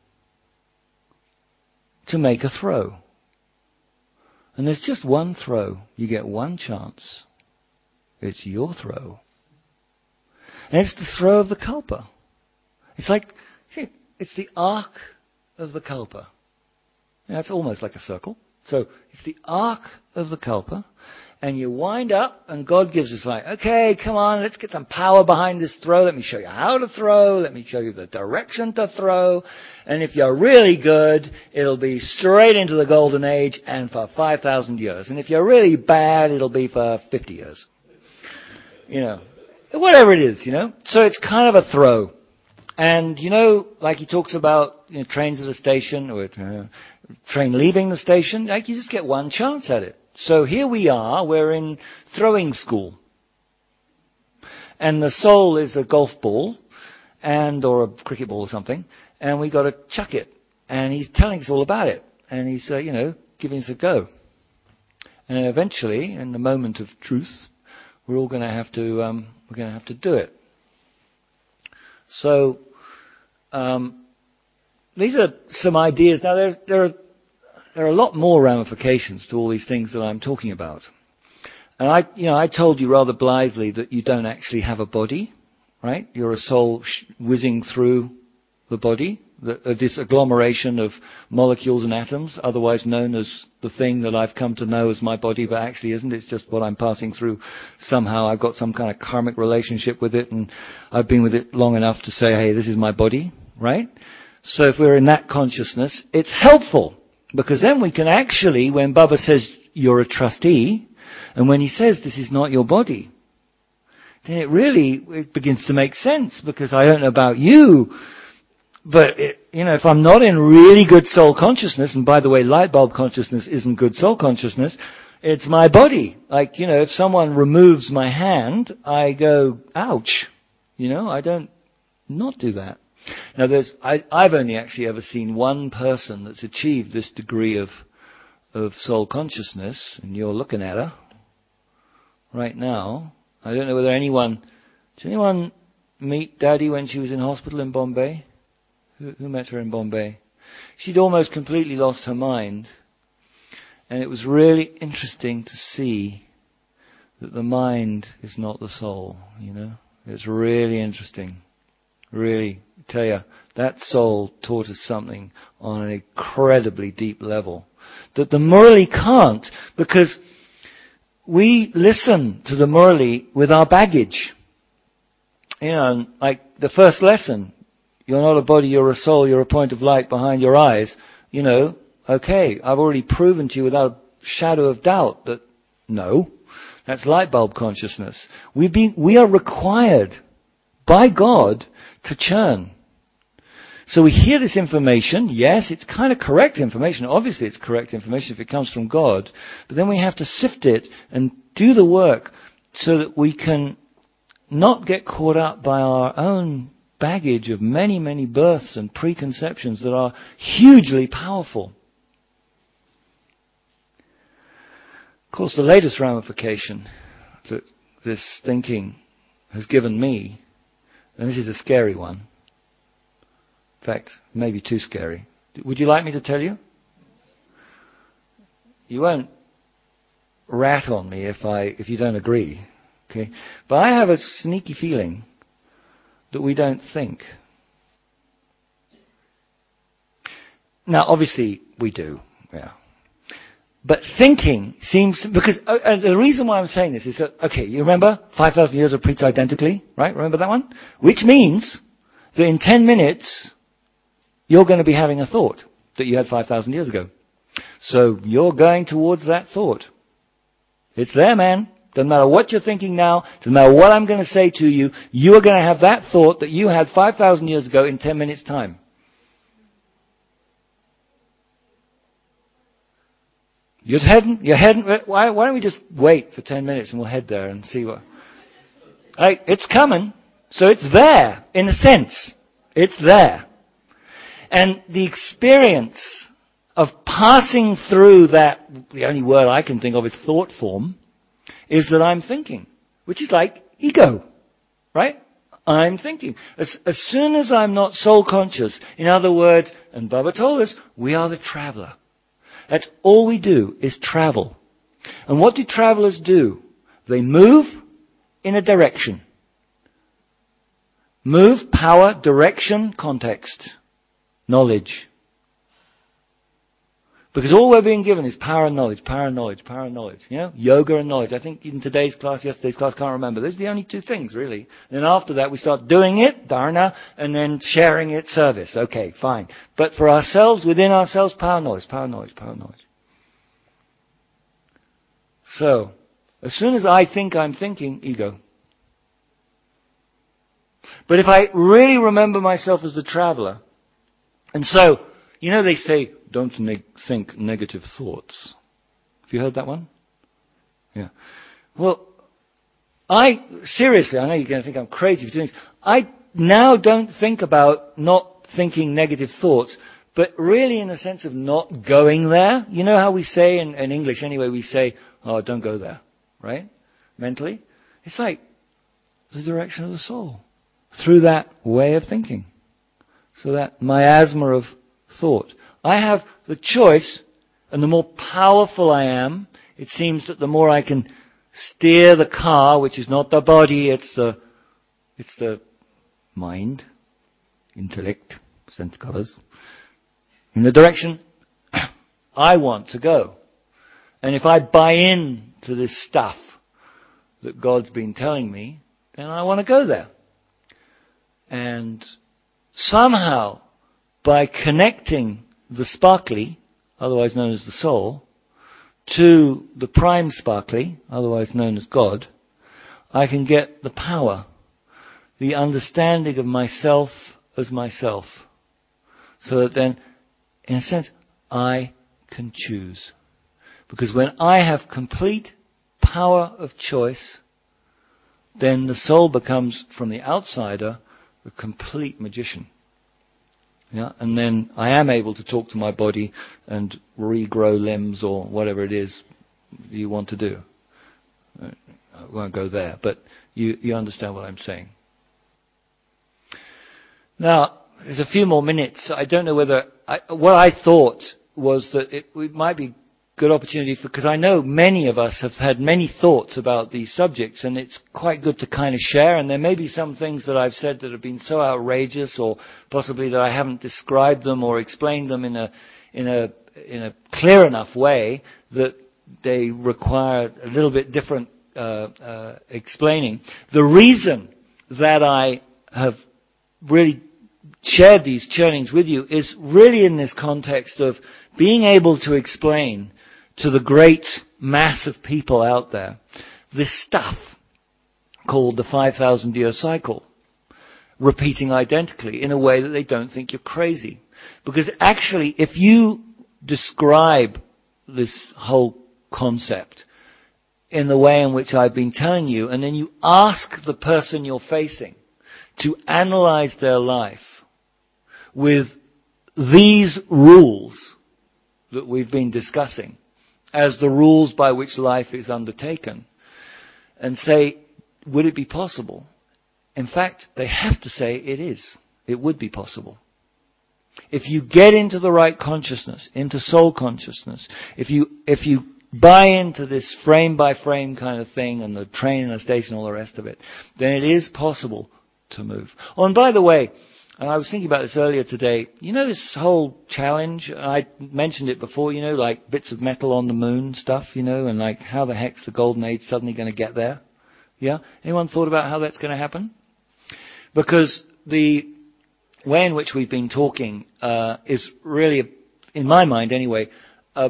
to make a throw. And there's just one throw. You get one chance. It's your throw. And it's the throw of the kalpa. It's like, it's the arc of the kalpa. Now, it's almost like a circle. So it's the arc of the kalpa. And you wind up, and God gives us like, okay, come on, let's get some power behind this throw. Let me show you how to throw. Let me show you the direction to throw. And if you're really good, it'll be straight into the golden age and for 5,000 years. And if you're really bad, it'll be for 50 years. You know, whatever it is, you know. So it's kind of a throw. And, you know, like he talks about, you know, trains at a station or train leaving the station, like you just get one chance at it. So here we are, we're in throwing school. And the soul is a golf ball or a cricket ball or something, and we got to chuck it. And he's telling us all about it. And he's, you know, giving us a go. And eventually, in the moment of truth, we're all going to have to do it. So, these are some ideas. Now, there are a lot more ramifications to all these things that I'm talking about. And I told you rather blithely that you don't actually have a body, right? You're a soul whizzing through the body, this agglomeration of molecules and atoms, otherwise known as the thing that I've come to know as my body, but actually isn't. It's just what I'm passing through somehow. I've got some kind of karmic relationship with it, and I've been with it long enough to say, hey, this is my body, right? So if we're in that consciousness, it's helpful. Because then we can actually, when Baba says you're a trustee, and when he says this is not your body, then it begins to make sense, because I don't know about you, but if I'm not in really good soul consciousness, and by the way, light bulb consciousness isn't good soul consciousness, it's my body. Like, if someone removes my hand, I go, ouch. I don't not do that. Now I've only actually ever seen one person that's achieved this degree of soul consciousness, and you're looking at her right now. I don't know whether did anyone meet Daddy when she was in hospital in Bombay? Who met her in Bombay? She'd almost completely lost her mind. And it was really interesting to see that the mind is not the soul, It's really interesting. Really, I tell you, that soul taught us something on an incredibly deep level that the Murli can't, because we listen to the Murli with our baggage. Like the first lesson, you're not a body, you're a soul, you're a point of light behind your eyes. Okay, I've already proven to you without a shadow of doubt that no, that's light bulb consciousness. We are required by God to churn. So we hear this information. Yes, it's kind of correct information. Obviously it's correct information if it comes from God. But then we have to sift it and do the work so that we can not get caught up by our own baggage of many, many births and preconceptions that are hugely powerful. Of course, the latest ramification that this thinking has given me, and this is a scary one. In fact, maybe too scary. Would you like me to tell you? You won't rat on me if you don't agree. Okay? But I have a sneaky feeling that we don't think. Now, obviously, we do. Yeah. But thinking seems, because the reason why I'm saying this is that, okay, you remember 5,000 years repeats identically, right? Remember that one? Which means that in 10 minutes, you're going to be having a thought that you had 5,000 years ago. So you're going towards that thought. It's there, man. Doesn't matter what you're thinking now. Doesn't matter what I'm going to say to you. You are going to have that thought that you had 5,000 years ago in 10 minutes' time. You're heading, why don't we just wait for 10 minutes and we'll head there and see what... It's coming, so it's there, in a sense. It's there. And the experience of passing through that, the only word I can think of is thought form, is that I'm thinking, which is like ego, right? I'm thinking. As soon as I'm not soul conscious, in other words, and Baba told us, we are the traveler. That's all we do, is travel. And what do travelers do? They move in a direction. Move, power, direction, context, knowledge. Because all we're being given is power and knowledge, power and knowledge, power and knowledge. Yoga and knowledge. I think in today's class, yesterday's class, can't remember. Those are the only two things, really. And then after that, we start doing it, dharana, and then sharing it, service. Okay, fine. But for ourselves, within ourselves, power, knowledge, power, knowledge, power, knowledge. So, as soon as I think I'm thinking, ego. But if I really remember myself as the traveler, and so, they say, don't think negative thoughts. Have you heard that one? Yeah. Well, seriously, I know you're going to think I'm crazy for doing this. I now don't think about not thinking negative thoughts, but really in a sense of not going there. You know how we say in English anyway, we say, oh, don't go there, right? Mentally. It's like the direction of the soul through that way of thinking. So that miasma of thought. I have the choice, and the more powerful I am, it seems that the more I can steer the car, which is not the body, it's the mind, intellect, sense colors, in the direction I want to go. And if I buy in to this stuff that God's been telling me, then I want to go there. And somehow, by connecting the sparkly, otherwise known as the soul, to the prime sparkly, otherwise known as God, I can get the power, the understanding of myself as myself. So that then, in a sense, I can choose. Because when I have complete power of choice, then the soul becomes, from the outsider, a complete magician. Yeah? And then I am able to talk to my body and regrow limbs or whatever it is you want to do. I won't go there, but you understand what I'm saying. Now, there's a few more minutes. I don't know whether... what I thought was that it might be good opportunity because I know many of us have had many thoughts about these subjects, and it's quite good to kind of share. And there may be some things that I've said that have been so outrageous, or possibly that I haven't described them or explained them in a clear enough way that they require a little bit different explaining. The reason that I have really shared these churnings with you is really in this context of being able to explain to the great mass of people out there this stuff called the 5,000-year cycle, repeating identically in a way that they don't think you're crazy. Because actually, if you describe this whole concept in the way in which I've been telling you, and then you ask the person you're facing to analyze their life with these rules that we've been discussing as the rules by which life is undertaken, and say, would it be possible? In fact, they have to say it is. It would be possible. If you get into the right consciousness, into soul consciousness, if you buy into this frame by frame kind of thing and the train and the station, all the rest of it, then it is possible to move. Oh, and by the way, and I was thinking about this earlier today, you know this whole challenge, I mentioned it before, you know, like bits of metal on the moon stuff, you know, and like how the heck's the golden age suddenly going to get there? Yeah? Anyone thought about how that's going to happen? Because the way in which we've been talking is really, in my mind anyway, a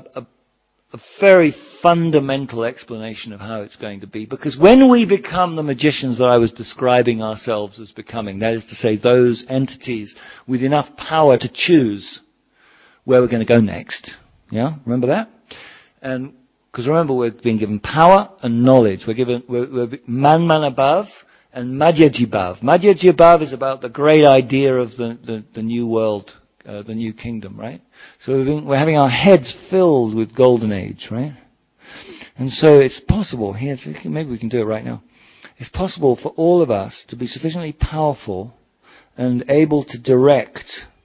very fundamental explanation of how it's going to be. Because when we become the magicians that I was describing ourselves as becoming, that is to say, those entities with enough power to choose where we're going to go next. Yeah? Remember that? And because remember, we're being given power and knowledge. We're man above and Madhyajibav. Madhyajibav is about the great idea of the new world, the new kingdom, right? So we're having our heads filled with golden age, right? And so it's possible, here, maybe we can do it right now. It's possible for all of us to be sufficiently powerful and able to direct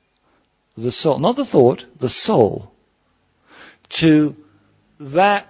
the soul, not the thought, the soul, to that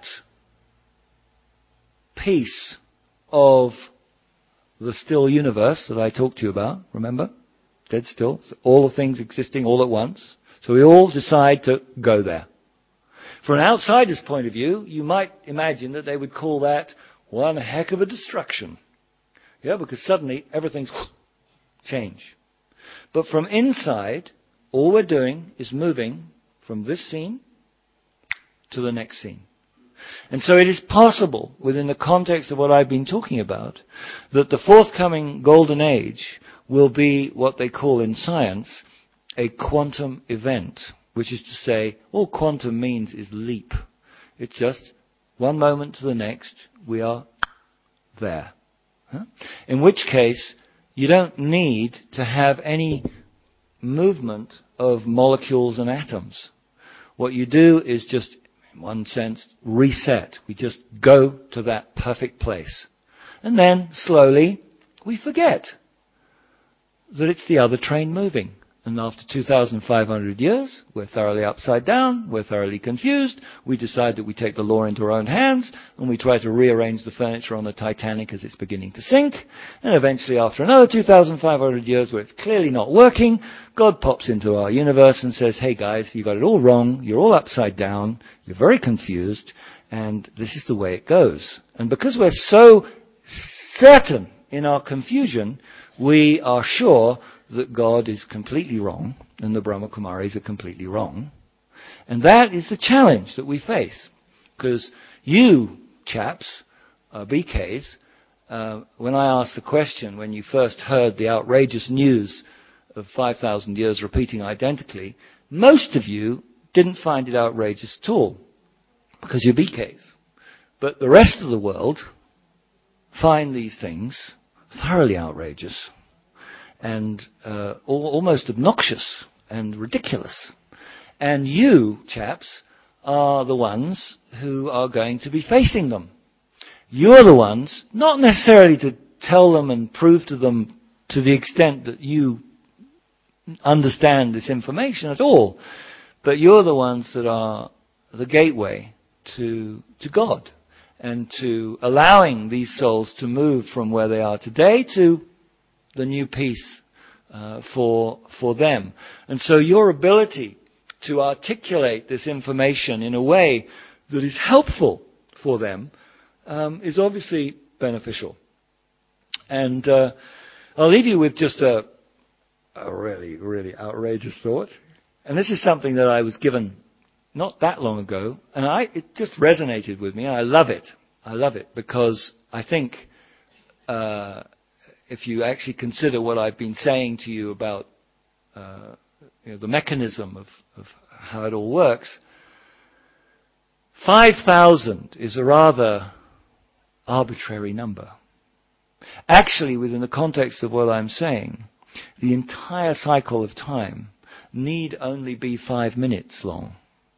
piece of the still universe that I talked to you about, remember? Dead still. So all the things existing all at once. So we all decide to go there. From an outsider's point of view, you might imagine that they would call that one heck of a destruction. Yeah, because suddenly everything's change. But from inside, all we're doing is moving from this scene to the next scene. And so it is possible, within the context of what I've been talking about, that the forthcoming golden age will be what they call in science a quantum event, which is to say, all quantum means is leap. It's just one moment to the next, we are there. Huh? In which case, you don't need to have any movement of molecules and atoms. What you do is just, in one sense, reset. We just go to that perfect place. And then, slowly, we forget that it's the other train moving. And after 2,500 years, we're thoroughly upside down, we're thoroughly confused, we decide that we take the law into our own hands, and we try to rearrange the furniture on the Titanic as it's beginning to sink, and eventually after another 2,500 years where it's clearly not working, God pops into our universe and says, hey guys, you got it all wrong, you're all upside down, you're very confused, and this is the way it goes. And because we're so certain in our confusion, we are sure that God is completely wrong and the Brahma Kumaris are completely wrong. And that is the challenge that we face. Because you chaps, BKs, when I asked the question, when you first heard the outrageous news of 5,000 years repeating identically, most of you didn't find it outrageous at all, because you're BKs. But the rest of the world find these things thoroughly outrageous and almost obnoxious and ridiculous. And you, chaps, are the ones who are going to be facing them. You're the ones, not necessarily to tell them and prove to them to the extent that you understand this information at all, but you're the ones that are the gateway to God and to allowing these souls to move from where they are today to the new peace for them. And so your ability to articulate this information in a way that is helpful for them is obviously beneficial. And I'll leave you with just a really, really outrageous thought. And this is something that I was given not that long ago, and it just resonated with me. I love it. I love it because I think if you actually consider what I've been saying to you about the mechanism of how it all works, 5,000 is a rather arbitrary number. Actually, within the context of what I'm saying, the entire cycle of time need only be 5 minutes long.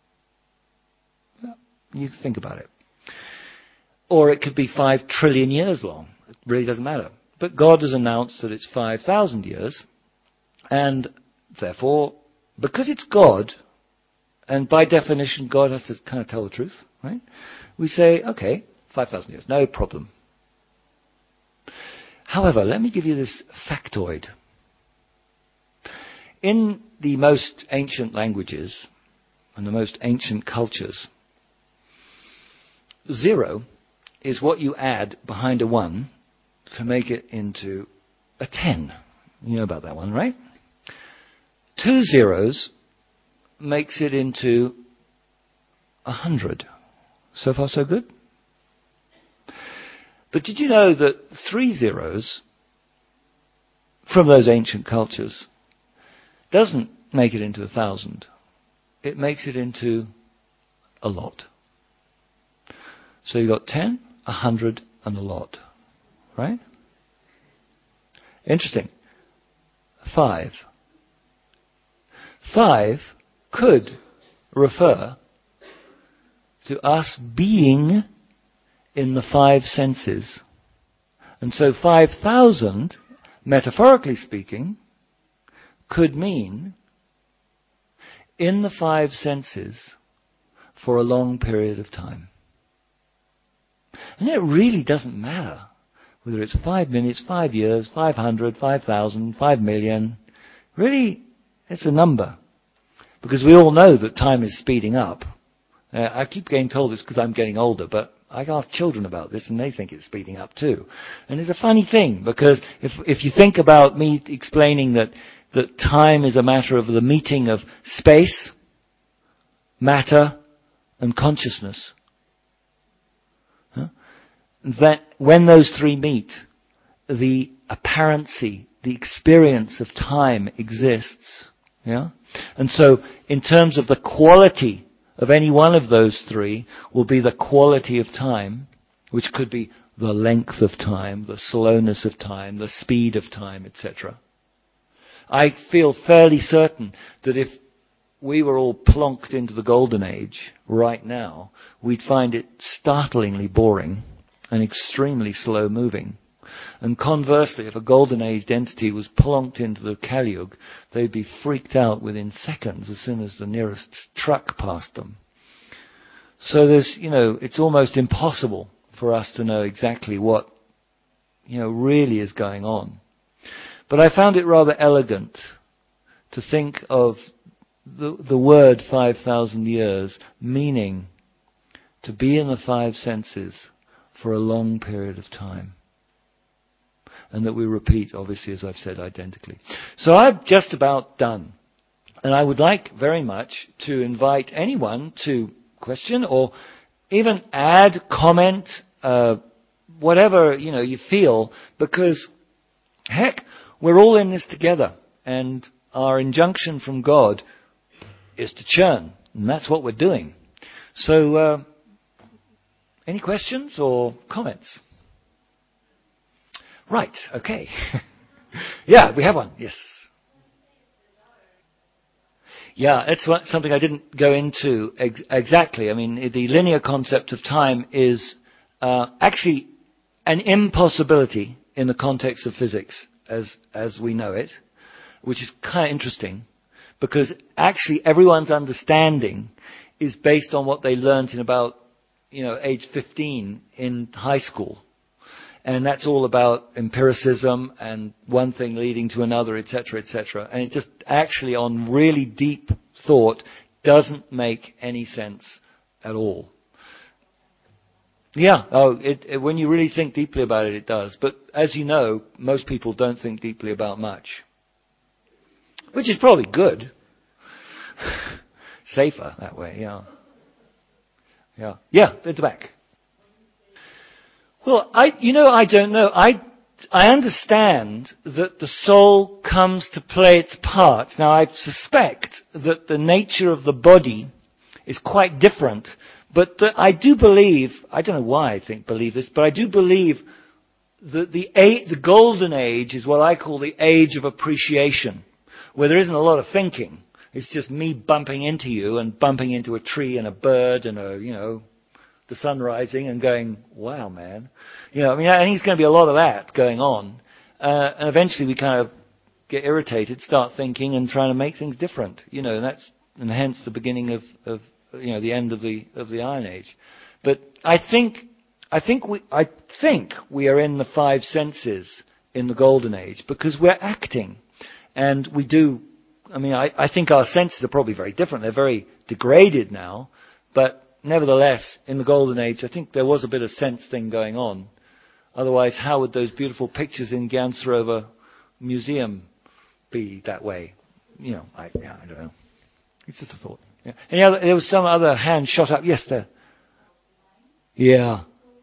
You think about it. Or it could be 5 trillion years long. It really doesn't matter. But God has announced that it's 5,000 years. And therefore, because it's God, and by definition God has to kind of tell the truth, right? We say, okay, 5,000 years, no problem. However, let me give you this factoid. In the most ancient languages and the most ancient cultures, 0 is what you add behind a 1 to make it into a 10. You know about that one, right? 2 zeros makes it into 100. So far, so good? But did you know that 3 zeros from those ancient cultures doesn't make it into 1,000? It makes it into a lot. So you've got 10, 100, and a lot. Right? Interesting. 5. 5 could refer to us being in the 5 senses. And so 5,000, metaphorically speaking, could mean in the 5 senses for a long period of time. And it really doesn't matter whether it's 5 minutes, 5 years, 500, 5,000, 5 million. Really, it's a number. Because we all know that time is speeding up. I keep getting told this because I'm getting older, but I ask children about this and they think it's speeding up too. And it's a funny thing because if you think about me explaining that time is a matter of the meeting of space, matter, and consciousness, that when those 3 meet, the apparency, the experience of time exists. Yeah? And so, in terms of the quality of any one of those 3 will be the quality of time, which could be the length of time, the slowness of time, the speed of time, etc. I feel fairly certain that if we were all plonked into the golden age right now, we'd find it startlingly boring and extremely slow moving. And conversely, if a golden aged entity was plonked into the Kali Yuga, they'd be freaked out within seconds as soon as the nearest truck passed them. So it's almost impossible for us to know exactly what, really is going on. But I found it rather elegant to think of the word 5,000 years meaning to be in the 5 senses for a long period of time. And that we repeat, obviously, as I've said, identically. So I'm just about done. And I would like very much to invite anyone to question or even add, comment, whatever, you feel, because, heck, we're all in this together. And our injunction from God is to churn. And that's what we're doing. So, any questions or comments? Right, okay. Yeah, we have one, yes. Yeah, it's something I didn't go into exactly. I mean, the linear concept of time is actually an impossibility in the context of physics as we know it, which is kind of interesting, because actually everyone's understanding is based on what they learnt in about, age 15 in high school. And that's all about empiricism and one thing leading to another, etc., etc. And it just actually, on really deep thought, doesn't make any sense at all. Yeah, when you really think deeply about it, it does. But as you know, most people don't think deeply about much. Which is probably good. Safer that way, yeah. Yeah. Yeah, at the back. Well, I don't know. I understand that the soul comes to play its part. Now, I suspect that the nature of the body is quite different, but I do believe, I don't know why I believe this, but I do believe that the golden age is what I call the age of appreciation, where there isn't a lot of thinking. It's just me bumping into you and bumping into a tree and a bird and the sun rising and going, wow, man. I think it's going to be a lot of that going on. And eventually we kind of get irritated, start thinking and trying to make things different, and hence the beginning of the end of the Iron Age. But I think we are in the five senses in the Golden Age because we're acting. And we do, I think our senses are probably very different. They're very degraded now, but nevertheless, in the Golden Age, I think there was a bit of sense thing going on. Otherwise, how would those beautiful pictures in Ganserover Museum be that way? I don't know. It's just a thought. Yeah. There was some other hand shot up. Yes, there. Yeah.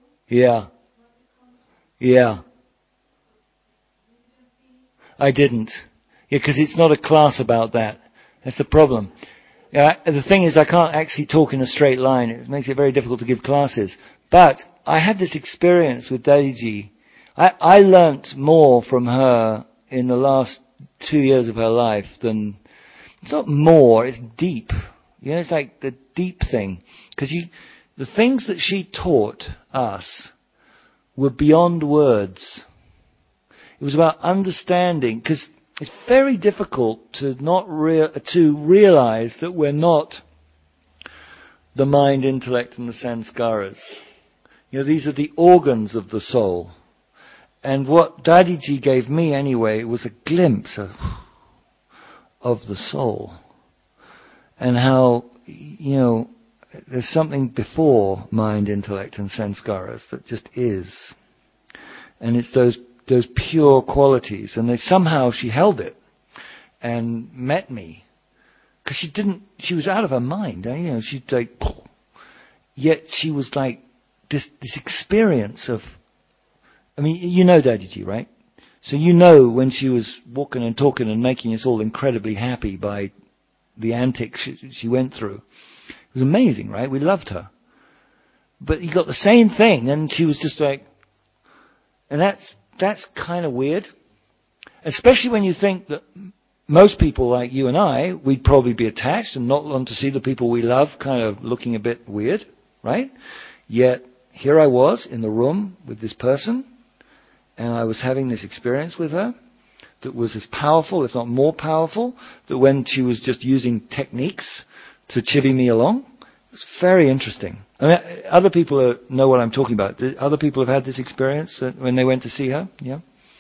I didn't. Yeah, because it's not a class about that. That's the problem. Yeah, the thing is, I can't actually talk in a straight line. It makes it very difficult to give classes. But I had this experience with Dadiji. I learnt more from her in the last 2 years of her life than... It's not more, it's deep. It's like the deep thing. Because the things that she taught us were beyond words. It was about understanding, because it's very difficult to realize that we're not the mind, intellect, and the sanskaras. These are the organs of the soul. And what Dadiji gave me anyway was a glimpse of the soul. And how, there's something before mind, intellect, and sanskaras that just is. And it's those pure qualities. And she held it and met me. Because she was out of her mind. She'd yet she was like this experience of, Dadiji, right? So when she was walking and talking and making us all incredibly happy by the antics she went through. It was amazing, right? We loved her. But you got the same thing, and she was just like... And that's kind of weird. Especially when you think that most people like you and I, we'd probably be attached and not want to see the people we love kind of looking a bit weird, right? Yet, here I was in the room with this person, and I was having this experience with her that was as powerful, if not more powerful, than when she was just using techniques to chivvy me along. It was very interesting. Other people know what I'm talking about. Other people have had this experience when they went to see her. Yeah.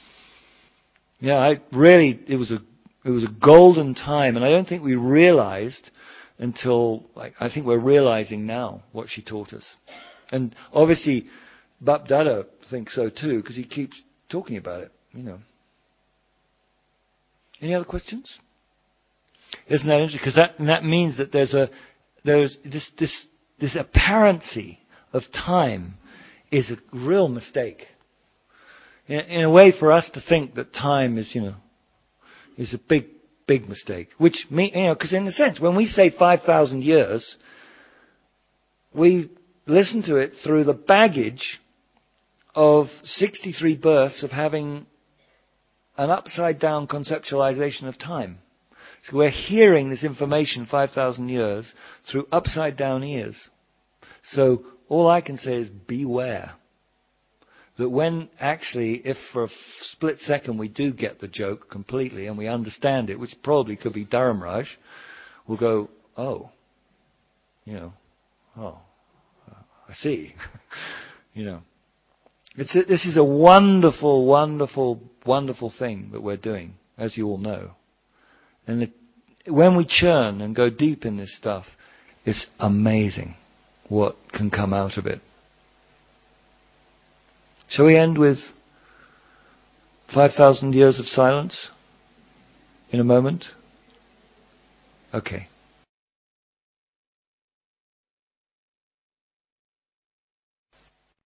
Yeah, it was a golden time, and I don't think we realized until, I think we're realizing now what she taught us. And obviously, Bap Dada thinks so too, because he keeps talking about it, Any other questions? Isn't that interesting? Because that means that there's this apparency of time is a real mistake. In a way, for us to think that time is, is a big mistake. Which, because in a sense, when we say 5,000 years, we listen to it through the baggage of 63 births of having an upside down conceptualization of time. So we're hearing this information 5,000 years through upside down ears. So all I can say is beware. That when actually, if for a split second we do get the joke completely and we understand it, which probably could be Dharamraj, we'll go, oh, I see. This is a wonderful, wonderful, wonderful thing that we're doing, as you all know. And when we churn and go deep in this stuff, it's amazing what can come out of it. Shall we end with 5,000 years of silence in a moment? Okay.